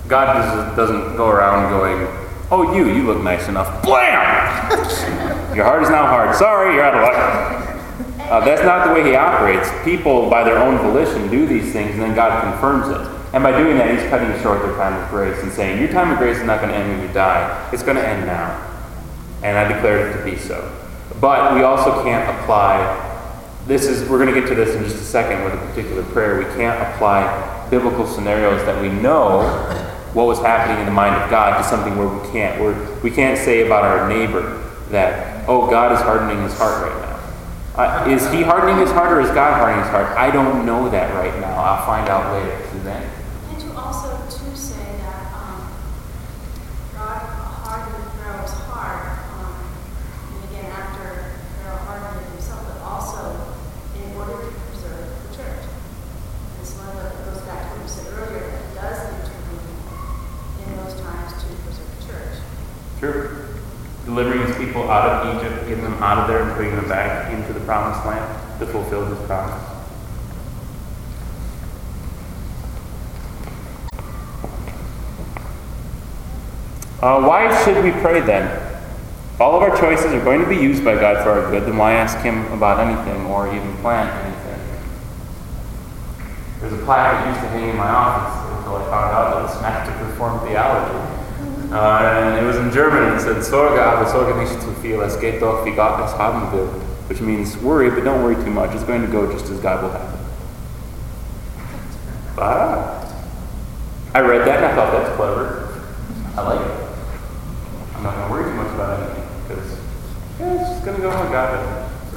God doesn't go around going, oh, you look nice enough. Blam! Your heart is now hard. Sorry, you're out of luck. That's not the way he operates. People, by their own volition, do these things, and then God confirms it. And by doing that, he's cutting short their time of grace and saying, your time of grace is not going to end when you die. It's going to end now. And I declared it to be so. But we also can't apply, we're going to get to this in just a second with a particular prayer. We can't apply biblical scenarios that we know what was happening in the mind of God to something where we can't say about our neighbor that, oh, God is hardening his heart right now. Is he hardening his heart or is God hardening his heart? I don't know that right now. I'll find out later. Suzanne? And to also to say that God hardened Pharaoh's heart, and again after Pharaoh hardened it himself, but also in order to preserve the church. And it's one that goes back to what you said earlier, that he does intervene in those times to preserve the church. True. Delivering his people out of Egypt, getting them out of there and putting them back into the promised land to fulfill his promise. Why should we pray then? If all of our choices are going to be used by God for our good, then why ask him about anything or even plan anything? There's a plaque that used to hang in my office until I found out that it was Master Reformed Theology. And it was in German, and it said, Sorge, aber sorge nicht zu viel, es geht doch, wie Gott es haben will. Which means, worry, but don't worry too much. It's going to go just as God will have it. But I read that and I thought that's clever. I like it. I'm not going to worry too much about anything, because it's just going to go how God does it.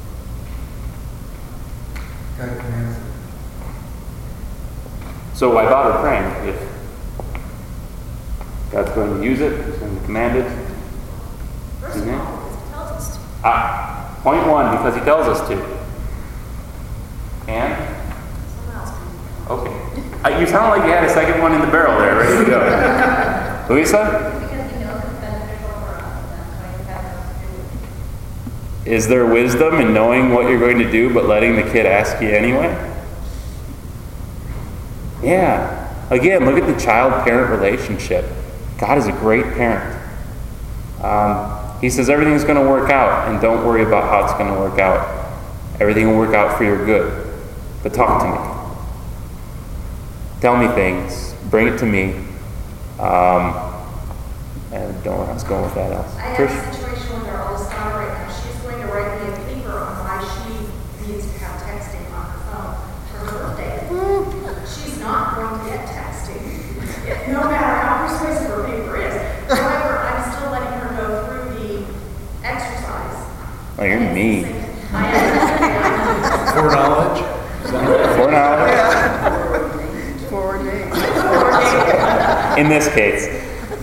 God commands it. So why bother praying if God's going to use it, he's going to command it? First of all, because he tells us to. Point one, because he tells us to. And? Someone else can. Okay. You sound like you had a second one in the barrel there, ready to go. Louisa? Because he knows it's beneficial for us, and that's why he has us do it. Is there wisdom in knowing what you're going to do but letting the kid ask you anyway? Yeah. Again, look at the child-parent relationship. God is a great parent. He says everything's going to work out, and don't worry about how it's going to work out. Everything will work out for your good. But talk to me. Tell me things. Bring it to me. And don't know where I was going with that else. I have a situation with our oldest daughter right now. She's going to write me a paper on why she needs to have texting on her phone for her birthday. She's not going to get texting, no matter how persuasive her paper is. However, I'm still letting her go through the exercise. Oh, you're mean. I understand. Foreknowledge? Is that right? Foreknowledge? 4 days. In this case,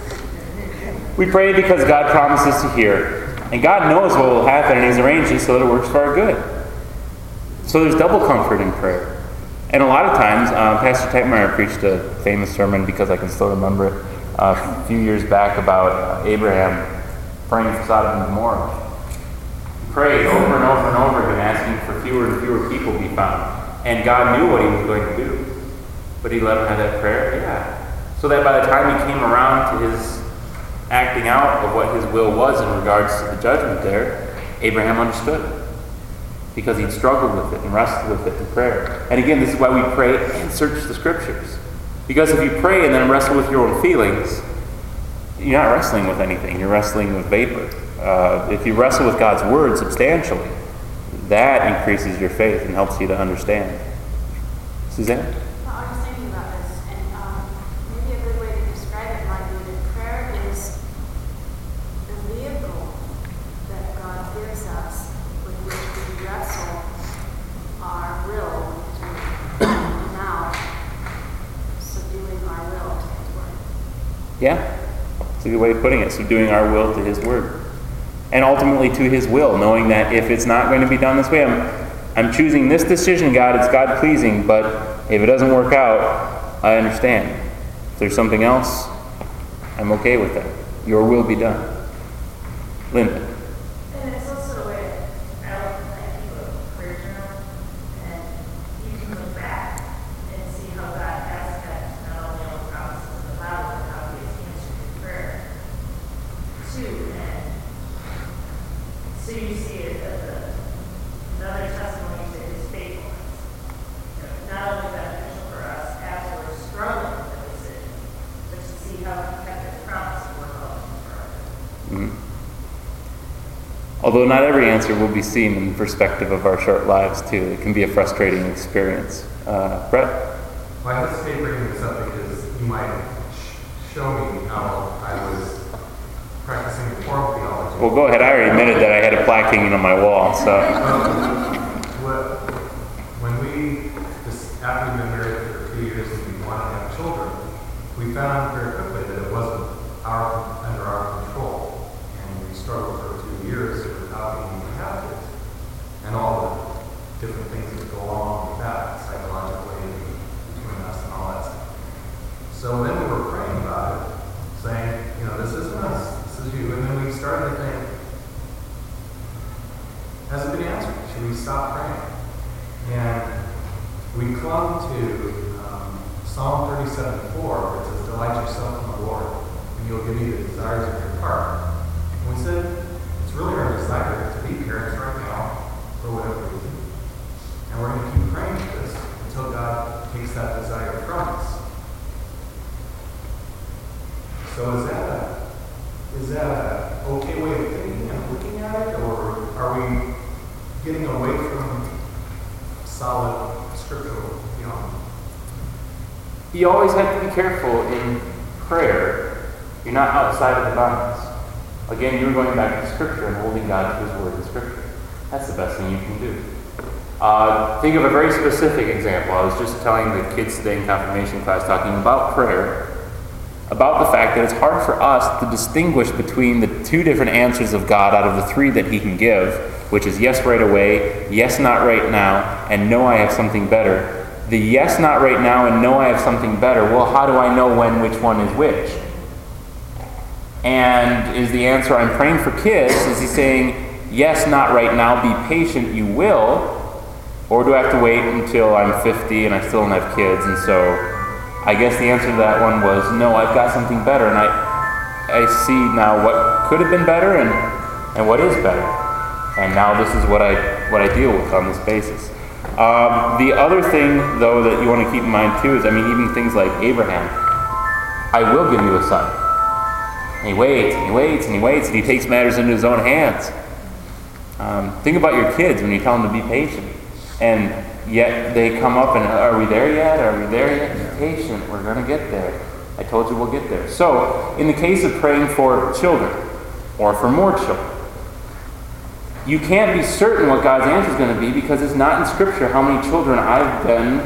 we pray because God promises to hear. And God knows what will happen, and he's arranged it so that it works for our good. So there's double comfort in prayer. And a lot of times, Pastor Teitmeyer preached a famous sermon, because I can still remember it, a few years back about Abraham praying for Sodom and Gomorrah. He prayed over and over and over again, asking for fewer and fewer people to be found. And God knew what he was going to do. But he let him have that prayer? Yeah. So that by the time he came around to his acting out of what his will was in regards to the judgment there, Abraham understood. Because he'd struggled with it and wrestled with it in prayer. And again, this is why we pray and search the scriptures. Because if you pray and then wrestle with your own feelings, you're not wrestling with anything. You're wrestling with vapor. If you wrestle with God's word substantially, that increases your faith and helps you to understand. Suzanne? Well, I was thinking about this, and maybe a good way to describe it might be that prayer is the vehicle that God gives us with which we wrestle our will to now subduing our will to His word. Yeah, it's a good way of putting it. Subduing our will to his word. And ultimately to his will, knowing that if it's not going to be done this way, I'm choosing this decision, God, it's God-pleasing, but if it doesn't work out, I understand. If there's something else, I'm okay with that. Your will be done. Linda. And it's also a way, I like keep a prayer journal, and you can look back and see how God has kept not only all the promises in the Bible, So you see it as another testimony to his faithfulness. Not only beneficial for us as we're struggling with the decision, but to see how he kept his promise to work out for us. Mhm. Although not every answer will be seen in the perspective of our short lives, too. It can be a frustrating experience. Brett? Well, I hesitate bringing this up because you might show me how I was practicing reform theology. Well, go ahead. I already admitted that I had a plaque hanging on my wall, so. When we, after we've been married for 2 years and we wanted to have children, we found very quickly that it wasn't under our control. And we struggled for 2 years with how being able to have kids. And all the different things that go along with that, psychologically, between us and all that stuff. So then we were praying about it, saying, this isn't us, this is you. And then we started to think, has it been answered? Should we stop praying? And we clung to Psalm 37:4, which says, delight yourself in the Lord, and you'll give me the desires of your heart. And we said, it's really our desire to be parents right now, for whatever reason. And we're going to keep praying for this until God takes that desire from us. So is that an okay way of thinking and looking at it, or are we getting away from solid scriptural theology? You always have to be careful in prayer. You're not outside of the bounds. Again, you're going back to Scripture and holding God to His Word in Scripture. That's the best thing you can do. Think of a very specific example. I was just telling the kids today in confirmation class, talking about prayer, about the fact that it's hard for us to distinguish between the two different answers of God out of the three that He can give, which is yes right away, yes not right now, and no I have something better. The yes not right now and no I have something better, well, how do I know when which one is which? And is the answer I'm praying for kids, is He saying, yes, not right now, be patient, you will, or do I have to wait until I'm 50 and I still don't have kids? And so I guess the answer to that one was, no, I've got something better, and I see now what could have been better and what is better. And now this is what I deal with on this basis. The other thing, though, that you want to keep in mind, too, is, even things like Abraham. I will give you a son. And he waits, and he waits, and he waits, and he takes matters into his own hands. Think about your kids when you tell them to be patient. And yet they come up and, are we there yet? Are we there yet? Be patient. We're going to get there. I told you we'll get there. So, in the case of praying for children, or for more children, you can't be certain what God's answer is going to be because it's not in Scripture how many children I've been,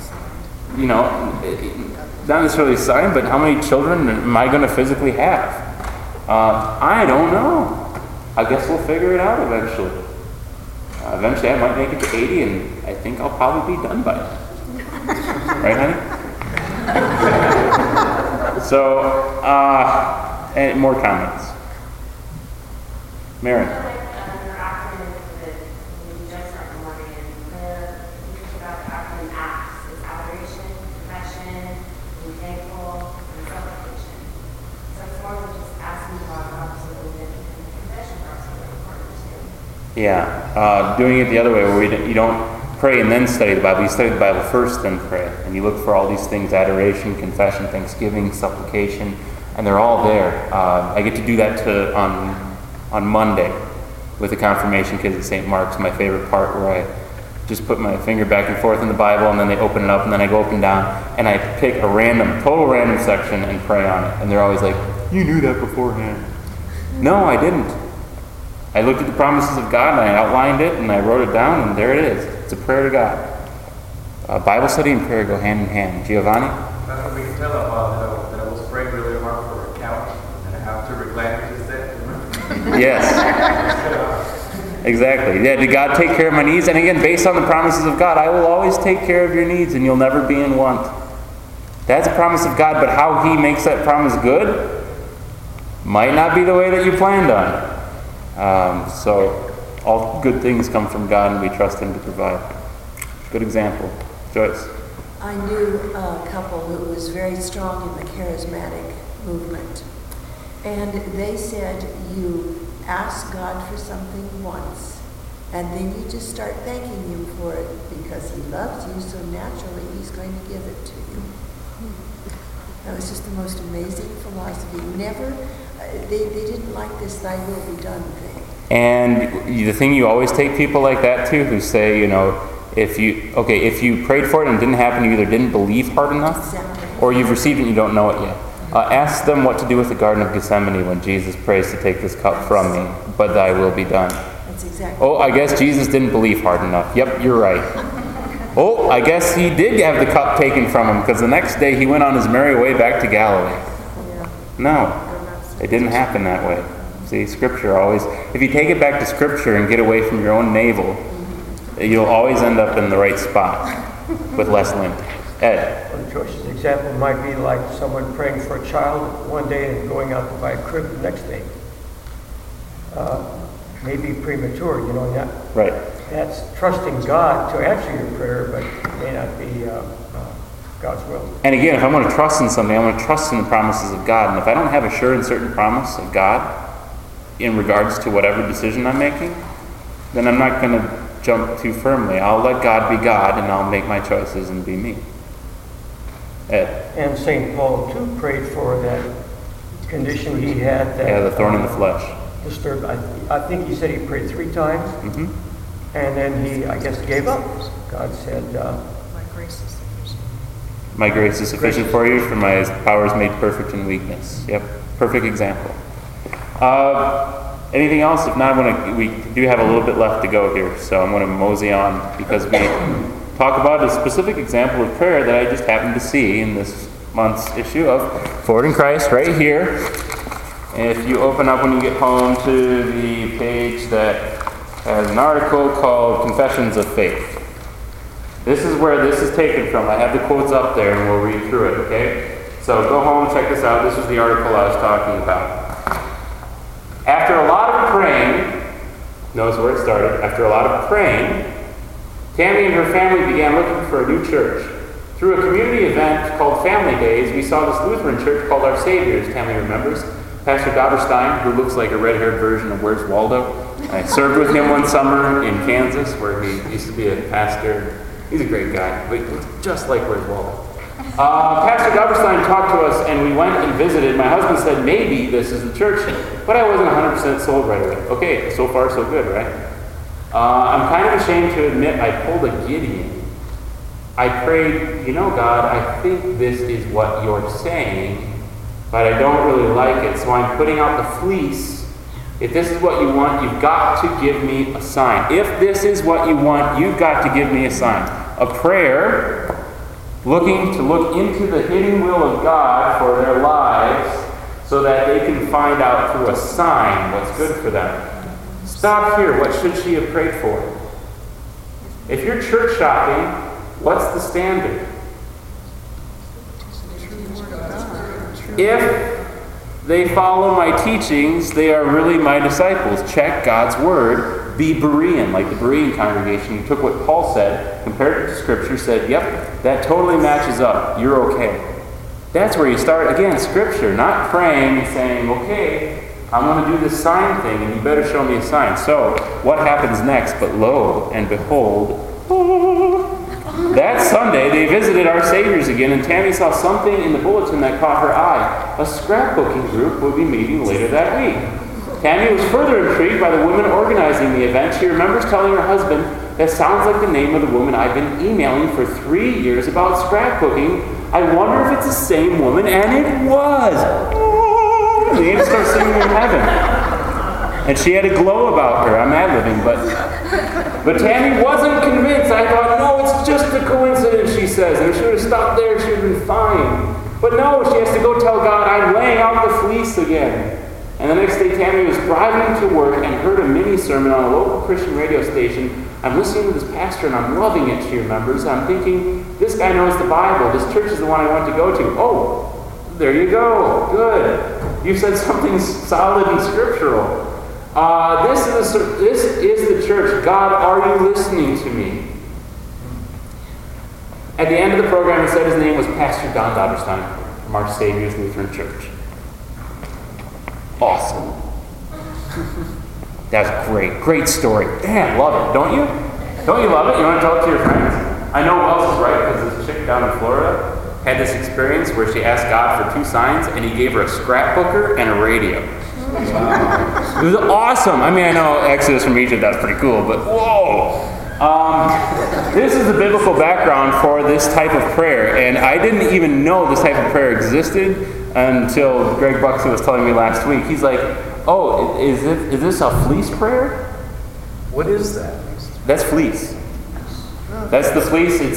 not necessarily assigned, but how many children am I going to physically have? I don't know. I guess we'll figure it out eventually. Eventually I might make it to 80 and I think I'll probably be done by then. Right, honey? So, and more comments. Maren. Yeah, doing it the other way, where you don't pray and then study the Bible. You study the Bible first, then pray. And you look for all these things: adoration, confession, thanksgiving, supplication, and they're all there. I get to do that on Monday with the confirmation kids at St. Mark's, my favorite part, where I just put my finger back and forth in the Bible, and then they open it up, and then I go up and down, and I pick a total random section and pray on it. And they're always like, "You knew that beforehand." No, I didn't. I looked at the promises of God, and I outlined it, and I wrote it down, and there it is. It's a prayer to God. Bible study and prayer go hand in hand. Giovanni? That's what we can tell about that I was praying really hard for a couch, and I have to recline it instead. Yes. Exactly. Yeah, did God take care of my needs? And again, based on the promises of God, I will always take care of your needs, and you'll never be in want. That's a promise of God, but how He makes that promise good might not be the way that you planned on. So all good things come from God, and we trust Him to provide. Good example. Joyce. I knew a couple who was very strong in the charismatic movement. And they said, you ask God for something once, and then you just start thanking Him for it because He loves you, so naturally He's going to give it to you. That was just the most amazing philosophy. Never, they didn't like this "Thy will be done" thing. And the thing you always take people like that to, who say, you know, if you prayed for it and it didn't happen, you either didn't believe hard enough, Exactly. or you've received it and you don't know it yet. Ask them what to do with the Garden of Gethsemane when Jesus prays to take this cup from me, but thy will be done. That's exactly. Oh, I guess Jesus didn't believe hard enough. Yep, you're right. Oh, I guess he did have the cup taken from him, because the next day he went on his merry way back to Galilee. No, it didn't happen that way. See, Scripture always, if you take it back to Scripture and get away from your own navel, you'll always end up in the right spot with less lint. Ed? Well, Joyce's example might be like someone praying for a child one day and going out to buy a crib the next day. Maybe premature, you know, Right. that's trusting God to answer your prayer, but it may not be God's will. And again, if I want to trust in something, I want to trust in the promises of God. And if I don't have a sure and certain promise of God in regards to whatever decision I'm making, then I'm not going to jump too firmly. I'll let God be God, and I'll make my choices and be me. Ed? And St. Paul, too, prayed for that condition he had. That, Yeah, the thorn in the flesh. Disturbed. I think he said he prayed 3 times, Mm-hmm. and then he, I guess, gave up. God said, My grace is sufficient. My grace is sufficient for you, for my power is made perfect in weakness. Yep, perfect example. Anything else? If not, we do have a little bit left to go here, so I'm going to mosey on, because we talk about a specific example of prayer that I just happened to see in this month's issue of Forward in Christ, right here. If you open up when you get home to the page that has an article called Confessions of Faith. This is where this is taken from. I have the quotes up there and we'll read through it, okay? So go home, check this out. This was the article I was talking about. After a lot of praying, notice where it started. After a lot of praying, Tammy and her family began looking for a new church. Through a community event called Family Days, we saw this Lutheran church called Our Saviors, Tammy remembers. Pastor Doberstein, who looks like a red-haired version of Where's Waldo. I served with him one summer in Kansas, where he used to be a pastor. He's a great guy, but he's just like Where's Waldo. Pastor Doberstein talked to us, and we went and visited. My husband said, maybe this is the church, but I wasn't 100% sold right away. Okay, so far so good, right? I'm kind of ashamed to admit I pulled a Gideon. I prayed, you know, God, I think this is what you're saying, but I don't really like it, so I'm putting out the fleece. If this is what you want, you've got to give me a sign. If this is what you want, you've got to give me a sign. A prayer looking to look into the hidden will of God for their lives so that they can find out through a sign what's good for them. Stop here. What should she have prayed for? If you're church shopping, what's the standard? If they follow my teachings, they are really my disciples. Check God's word. Be Berean, like the Berean congregation. You took what Paul said, compared it to Scripture, said, yep, that totally matches up. You're okay. That's where you start, again, Scripture, not praying and saying, okay, I'm going to do this sign thing, and you better show me a sign. So, what happens next? But lo and behold, that Sunday, they visited Our Saviors again, and Tammy saw something in the bulletin that caught her eye. A scrapbooking group would be meeting later that week. Tammy was further intrigued by the woman organizing the event. She remembers telling her husband, that sounds like the name of the woman I've been emailing for 3 years about scrapbooking. I wonder if it's the same woman, and it was. They even start singing in heaven. And she had a glow about her. I'm ad-libbing, but Tammy wasn't convinced. I thought, no, it's just a coincidence, she says. And if she would have stopped there, she would have been fine. But no, she has to go tell God, I'm laying out the fleece again. And the next day, Tammy was driving to work and heard a mini-sermon on a local Christian radio station. I'm listening to this pastor, and I'm loving it, she remembers. I'm thinking, this guy knows the Bible. This church is the one I want to go to. Oh, there you go. Good. You said something solid and scriptural. This is the church. God, are you listening to me? At the end of the program, it said his name was Pastor Don Doberstein from Our Savior's Lutheran Church. Awesome. That's great. Great story. Man, love it. Don't you? Don't you love it? You want to tell it to your friends? I know who else is right, because this chick down in Florida had this experience where she asked God for 2 signs, and he gave her a scrapbooker and a radio. Wow. It was awesome. I mean, I know Exodus from Egypt, that's pretty cool, but whoa. This is the biblical background for this type of prayer, and I didn't even know this type of prayer existed until Greg Buxton was telling me last week. He's like, oh, is this a fleece prayer? What is that? That's fleece. That's the fleece. It's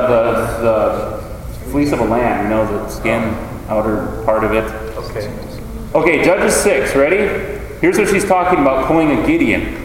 the fleece of a lamb, you know, the skin, outer part of it. Okay. Okay, Judges 6, ready? Here's what she's talking about, pulling a Gideon.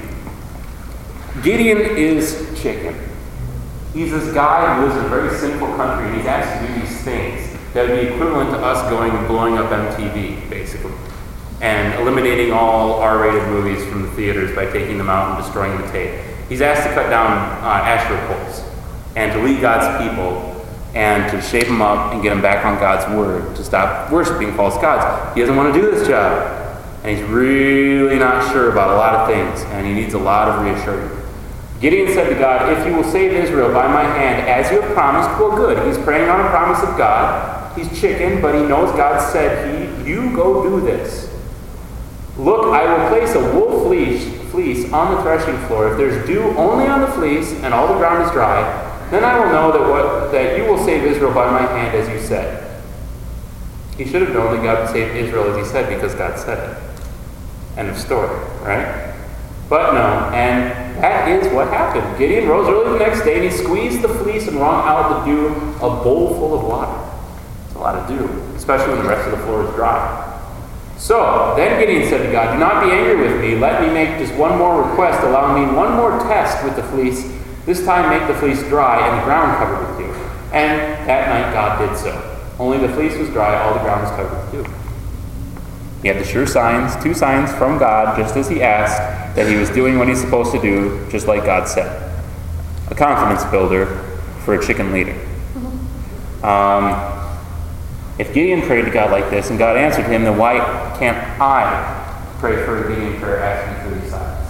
Gideon is chicken. He's this guy who lives in a very sinful country, and he's asked to do these things that would be equivalent to us going and blowing up MTV, basically, and eliminating all R-rated movies from the theaters by taking them out and destroying the tape. He's asked to cut down Asherah poles and to lead God's people and to shape them up and get them back on God's word, to stop worshiping false gods. He doesn't want to do this job, and he's really not sure about a lot of things, and he needs a lot of reassurance. Gideon said to God, if you will save Israel by my hand, as you have promised, well, good. He's praying on a promise of God. He's chicken, but he knows God said, you go do this. Look, I will place a wool fleece on the threshing floor. If there's dew only on the fleece and all the ground is dry, then I will know that you will save Israel by my hand, as you said. He should have known that God would save Israel, as he said, because God said it. End of story, right? But no, and that is what happened. Gideon rose early the next day, and he squeezed the fleece and wrung out the dew, a bowl full of water. It's a lot of dew, especially when the rest of the floor is dry. So, then Gideon said to God, do not be angry with me. Let me make just one more request. Allow me one more test with the fleece. This time make the fleece dry and the ground covered with dew. And that night God did so. Only the fleece was dry, all the ground was covered with dew. He had the sure signs, 2 signs from God, just as he asked, that he was doing what he's supposed to do, just like God said. A confidence builder for a chicken leader. If Gideon prayed to God like this and God answered him, then why can't I pray for a Gideon prayer asking for these signs?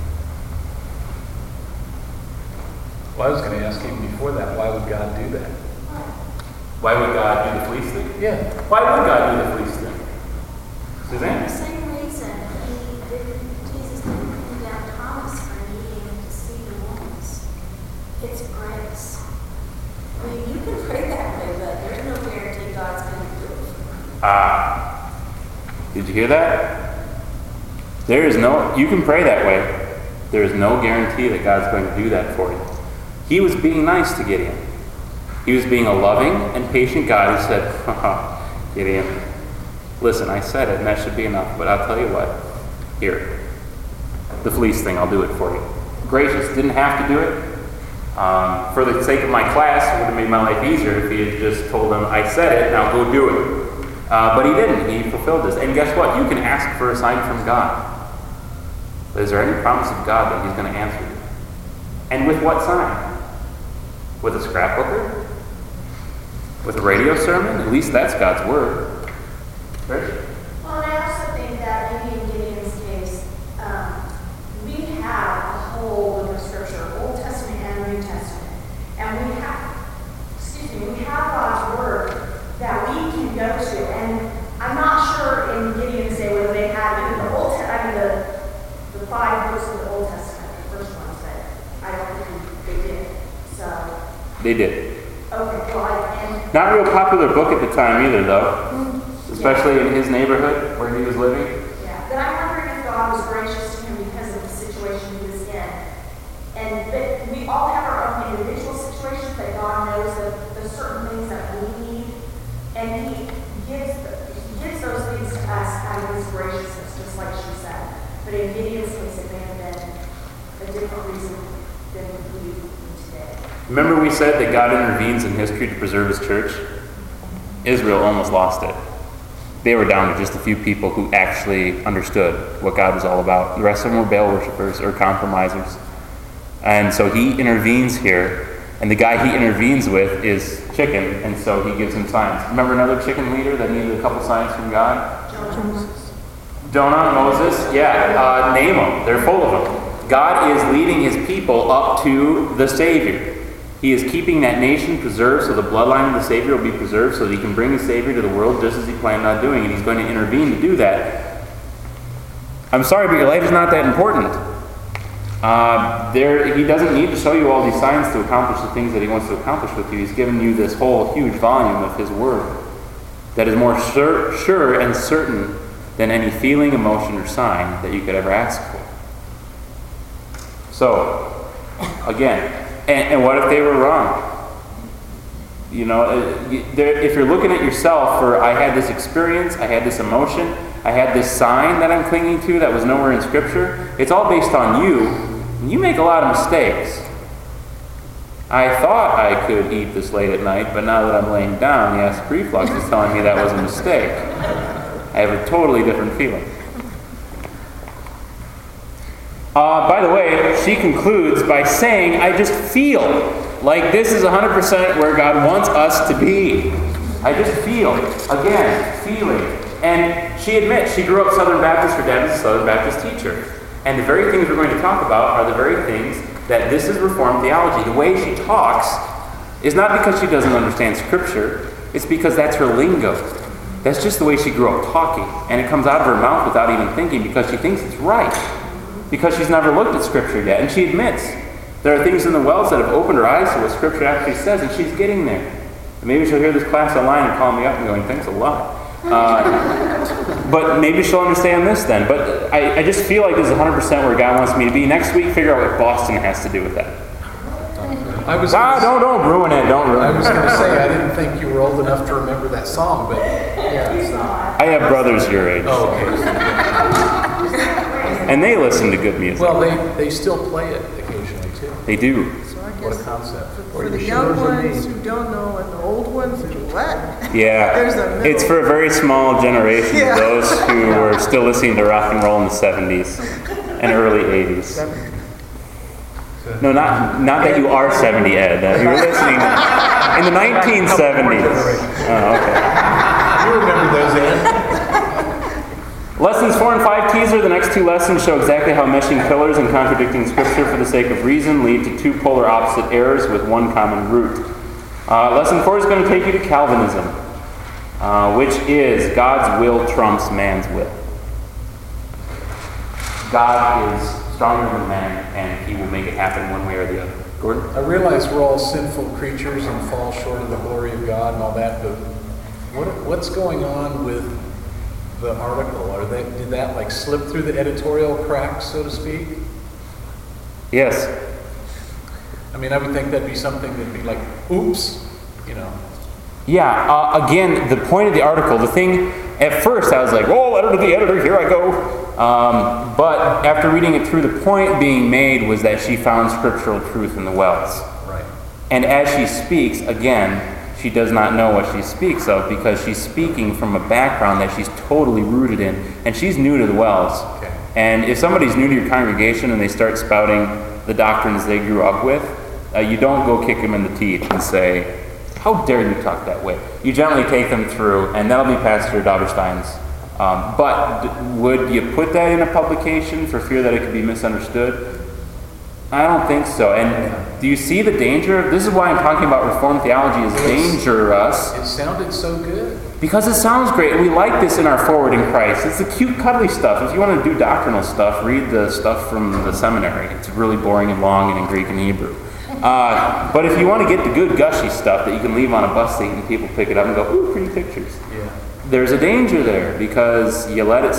Well, I was going to ask even before that, why would God do that? Why would God do the fleece thing? Yeah. Why would God do the fleece thing? For the Suzanne? same reason Jesus didn't come down Thomas for needing to see the wounds. It's grace. I mean, you can pray that way, but there's no guarantee God's going to do it. Did you hear that? There is no, you can pray that way. There is no guarantee that God's going to do that for you. He was being nice to Gideon. He was being a loving and patient God who said, Gideon, listen, I said it, and that should be enough, but I'll tell you what. Here, the fleece thing, I'll do it for you. Gracious, didn't have to do it. For the sake of my class, it would have made my life easier if he had just told them, I said it, now go do it. But he didn't. He fulfilled this. And guess what? You can ask for a sign from God. But is there any promise of God that he's going to answer you? And with what sign? With a scrapbooker? With a radio sermon? At least that's God's word. Rich? Well, and I also think that maybe in Gideon's case, we have a whole book of scripture, Old Testament and New Testament. And we have God's word that we can go to. And I'm not sure in Gideon's day whether they had even the 5 books of the Old Testament, the first ones, but I don't think they did. So. They did. Okay, well, and Not a real popular book at the time either, though. Especially in his neighborhood where he was living. yeah, but I'm wondering if God was gracious to him because of the situation he was in. And that we all have our own individual situations that God knows that there's certain things that we need, and he gives those things to us out of his graciousness, just like she said. But in Gideon's case, it may have been a different reason than we do today. Remember we said that God intervenes in history to preserve his church? Israel almost lost it. They were down to just a few people who actually understood what God was all about. The rest of them were Baal worshipers or compromisers. And so he intervenes here, and the guy he intervenes with is chicken, and so he gives him signs. Remember another chicken leader that needed a couple signs from God? Jonah, Moses, yeah, name them. They're full of them. God is leading his people up to the Savior. He is keeping that nation preserved so the bloodline of the Savior will be preserved so that he can bring the Savior to the world just as he planned on doing, and he's going to intervene to do that. I'm sorry, but your life is not that important. He doesn't need to show you all these signs to accomplish the things that he wants to accomplish with you. He's given you this whole huge volume of his word that is more sure and certain than any feeling, emotion, or sign that you could ever ask for. So, again, and what if they were wrong? You know, if you're looking at yourself for, I had this experience, I had this emotion, I had this sign that I'm clinging to that was nowhere in Scripture, it's all based on you, and you make a lot of mistakes. I thought I could eat this late at night, but now that I'm laying down, the acid reflux is telling me that was a mistake. I have a totally different feeling. By the way, she concludes by saying, I just feel like this is 100% where God wants us to be. I just feel. Again, feeling. And she admits she grew up Southern Baptist. Her dad was a Southern Baptist teacher. And the very things we're going to talk about are the very things that this is Reformed theology. The way she talks is not because she doesn't understand Scripture. It's because that's her lingo. That's just the way she grew up talking. And it comes out of her mouth without even thinking because she thinks it's right. Because she's never looked at Scripture yet. And she admits there are things in the wells that have opened her eyes to what Scripture actually says, and she's getting there. And maybe she'll hear this class online and call me up and going, thanks a lot. But maybe she'll understand this then. But I just feel like this is 100% where God wants me to be. Next week, figure out what Boston has to do with that. Don't ruin it. Don't ruin it. I was going to say, I didn't think you were old enough to remember that song, but yeah. I have brothers your age. Oh, okay. And they listen to good music. Well, they still play it occasionally, too. They do. So I What a guess concept. for the young ones who don't know and the old ones who what? Yeah. There's a middle. It's for a very small generation Yeah. of those who were still listening to rock and roll in the 70s and early 80s. No, not that you are 70, Ed. You were listening in the 1970s. Oh, okay. You remember those, Ed? Lessons 4 and 5 teaser. The next two lessons show exactly how meshing pillars and contradicting Scripture for the sake of reason lead to two polar opposite errors with one common root. Lesson 4 is going to take you to Calvinism, which is God's will trumps man's will. God is stronger than man, and he will make it happen one way or the other. Gordon? I realize we're all sinful creatures and fall short of the glory of God and all that, but what's going on with the article? Did that like slip through the editorial cracks, so to speak? Yes. I mean, I would think that'd be something that'd be like, oops, you know. Yeah, again, the point of the article, the thing, at first I was like, oh, letter to the editor, here I go. But after reading it through, the point being made was that she found scriptural truth in the wells. Right. And as she speaks, again, she does not know what she speaks of because she's speaking from a background that she's totally rooted in. And she's new to the wells. Okay. And if somebody's new to your congregation and they start spouting the doctrines they grew up with, you don't go kick them in the teeth and say, how dare you talk that way? You gently take them through, and that'll be Pastor Dauberstein's. But would you put that in a publication for fear that it could be misunderstood? I don't think so. And do you see the danger? This is why I'm talking about Reformed theology is dangerous. It sounded so good. Because it sounds great, and we like this in our Forward in Christ. It's the cute, cuddly stuff. If you want to do doctrinal stuff, read the stuff from the seminary. It's really boring and long and in Greek and Hebrew. But if you want to get the good, gushy stuff that you can leave on a bus seat and people pick it up and go, ooh, pretty pictures. Yeah. There's a danger there because you let it